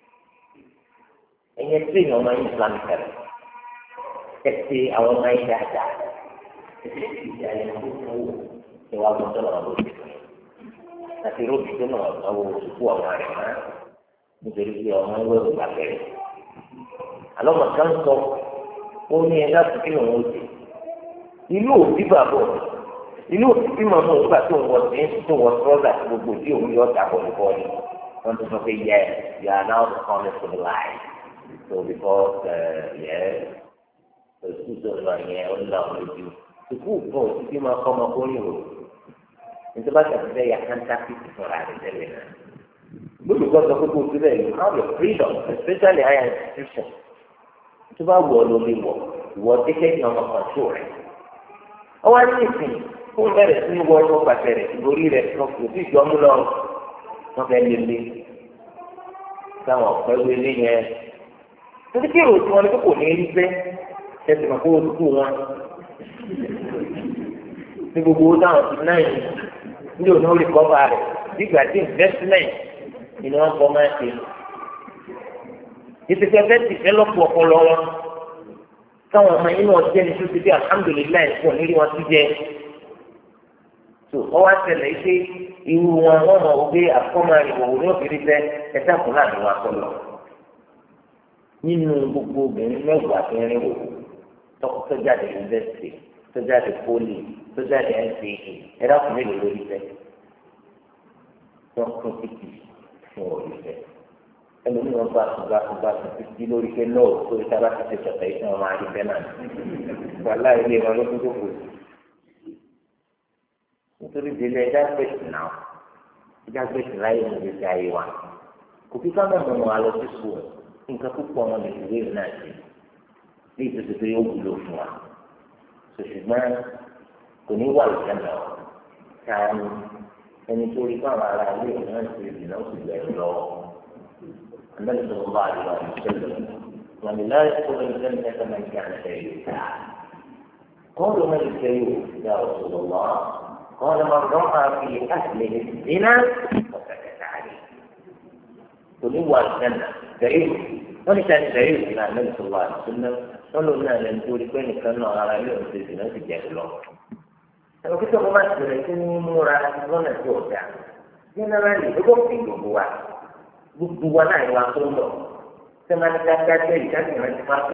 ẹ̀yẹ tí èèyàn máa ń islam kẹrẹ ẹ̀ ti àwọn máa ń dáadáa ìdí ayé tó kú ìwà gbọ́dọ̀ náà ló ti fún un àti róbì tó náà lọ́wọ́ òṣùpù ọmọ rẹ̀ máa nítorí pé ọmọ ń wẹ̀rù gbàgbẹ́rẹ́ àlọ́mọ kan sọ ó ní ẹ láti kí òun ó dé inú òbí bàbọ̀ inú òbí bí màmá òun gbà tó ń wọ sí tó wọ sọ́ọ̀dà tí gbogbo tí òun yọ ọ̀dà bọ̀lù bọ́ọ̀lù wọ́n ti sọ pé yẹ you are now the coming to the life so because yẹ oṣù tó lọ yẹn ó lọ lójú sukuu fún òtítí máa kọ́ ọmọ kórìí o nítorí bá tẹ̀síṣẹ́ yà káńtà fífi fúnra rẹ̀ tẹ́lẹ̀ náà gbogbo gbọ́dọ̀ gbogbo síbẹ̀ you have your freedom especially higher institution tó bá wọ̀ ọ́ ló lè wọ̀ ìwọ dékẹ́ ní ọmọ kọ̀ọ̀tù rẹ̀ ọwọ́ ní ìsìn fún bẹ̀rẹ̀ sí wọ ọkọ̀ pàṣẹ rẹ̀ ìborí rẹ̀ kan kò sí ìjọ mú lọ wọn fẹ́ lélẹ̀ táwọn ọ̀pẹ́ wọlé yẹn títí kí èrò tí wọn ní kó kò ní rí bẹ́ẹ̀ tẹ̀sí mọ̀ kó o dúdú wọn ní gbogbo owó táwọn ti náà yìí ní òun ó lè kọ́ba rẹ̀ nígbà tí investment ni wọ́n kọ́ máa ṣe ìtẹ̀sẹ̀ fẹ́ ti fẹ́ lọ́pọ̀ ọpọlọ wọn káwọn ọmọ yìí náà jẹ́ ní tó ti di alhamdulilayi fún onírí wọn ti jẹ́ tó ọwọ́ àtẹlẹ ṣe irú wọn wọn mọ̀ wọ́n gbé àkọ́mọ ìwòwò ní òkèrè fẹ́ ẹ̀dá kùnà ní wọn sọ̀rọ̀ nínú gbogbo obìnrin mẹ́wàá tó ń rìn wò tó jáde yunifásitì tó jáde poli tó jáde N C A ẹ̀dá kùnà ìlú lórí fẹ́ wọ́n kún títì fún òrí fẹ́ ẹlòmí wọn bá tún bá tún bá tún títí lórí pé náà sórí tábà ti ṣe sọ̀tẹ̀ yìí fún ọmọ àdìgbẹ́ náà wàhálà ilé wọn ló kún tó kù nítorí délé ẹja gbèsè náà ẹja gbèsè láyé ní ìgbésí ayé wa kò kí ká mọ̀mọ́ wọn lọ sí sùn nǹkan púpọ̀ wọn lè fi wéèrè náà ṣe bí ìtòsí pé ó wúlò fún wa ṣùgbọ́n kò ní wà lùkẹ́ náà ká ẹni tó rí fáwọn ará ilé ìwé náà ṣe ìdìnnà ó sì bẹ̀rù lọ́wọ́. النبي صلى الله عليه وسلم ومن لا يدخل الجنة من كان كيوسا قالوا من الكيوس يا رسول الله قال من رأى في أهله الزنا وسكت عليه قل هو الجنة كيوس wọ́n ní sani sẹ́yìn òsì náà lẹ́nu tó wà lọ́sọ̀nà wọ́n lòun náà lẹ́nu tó rí pé nìkan náà ara ilé òun ṣe sì náà sì jẹ́ lọ. ẹ̀rọ kí sọ́kọ́ máa tẹ̀lé sí ní múra lọ́nà tí ò dáa jẹ́nẹ́rálì ó fi gbogbo wa gbogbo wa náà wá tó ń lọ sẹ́mánì dáadáa jẹ́ ìdájọ́ ìrántí máa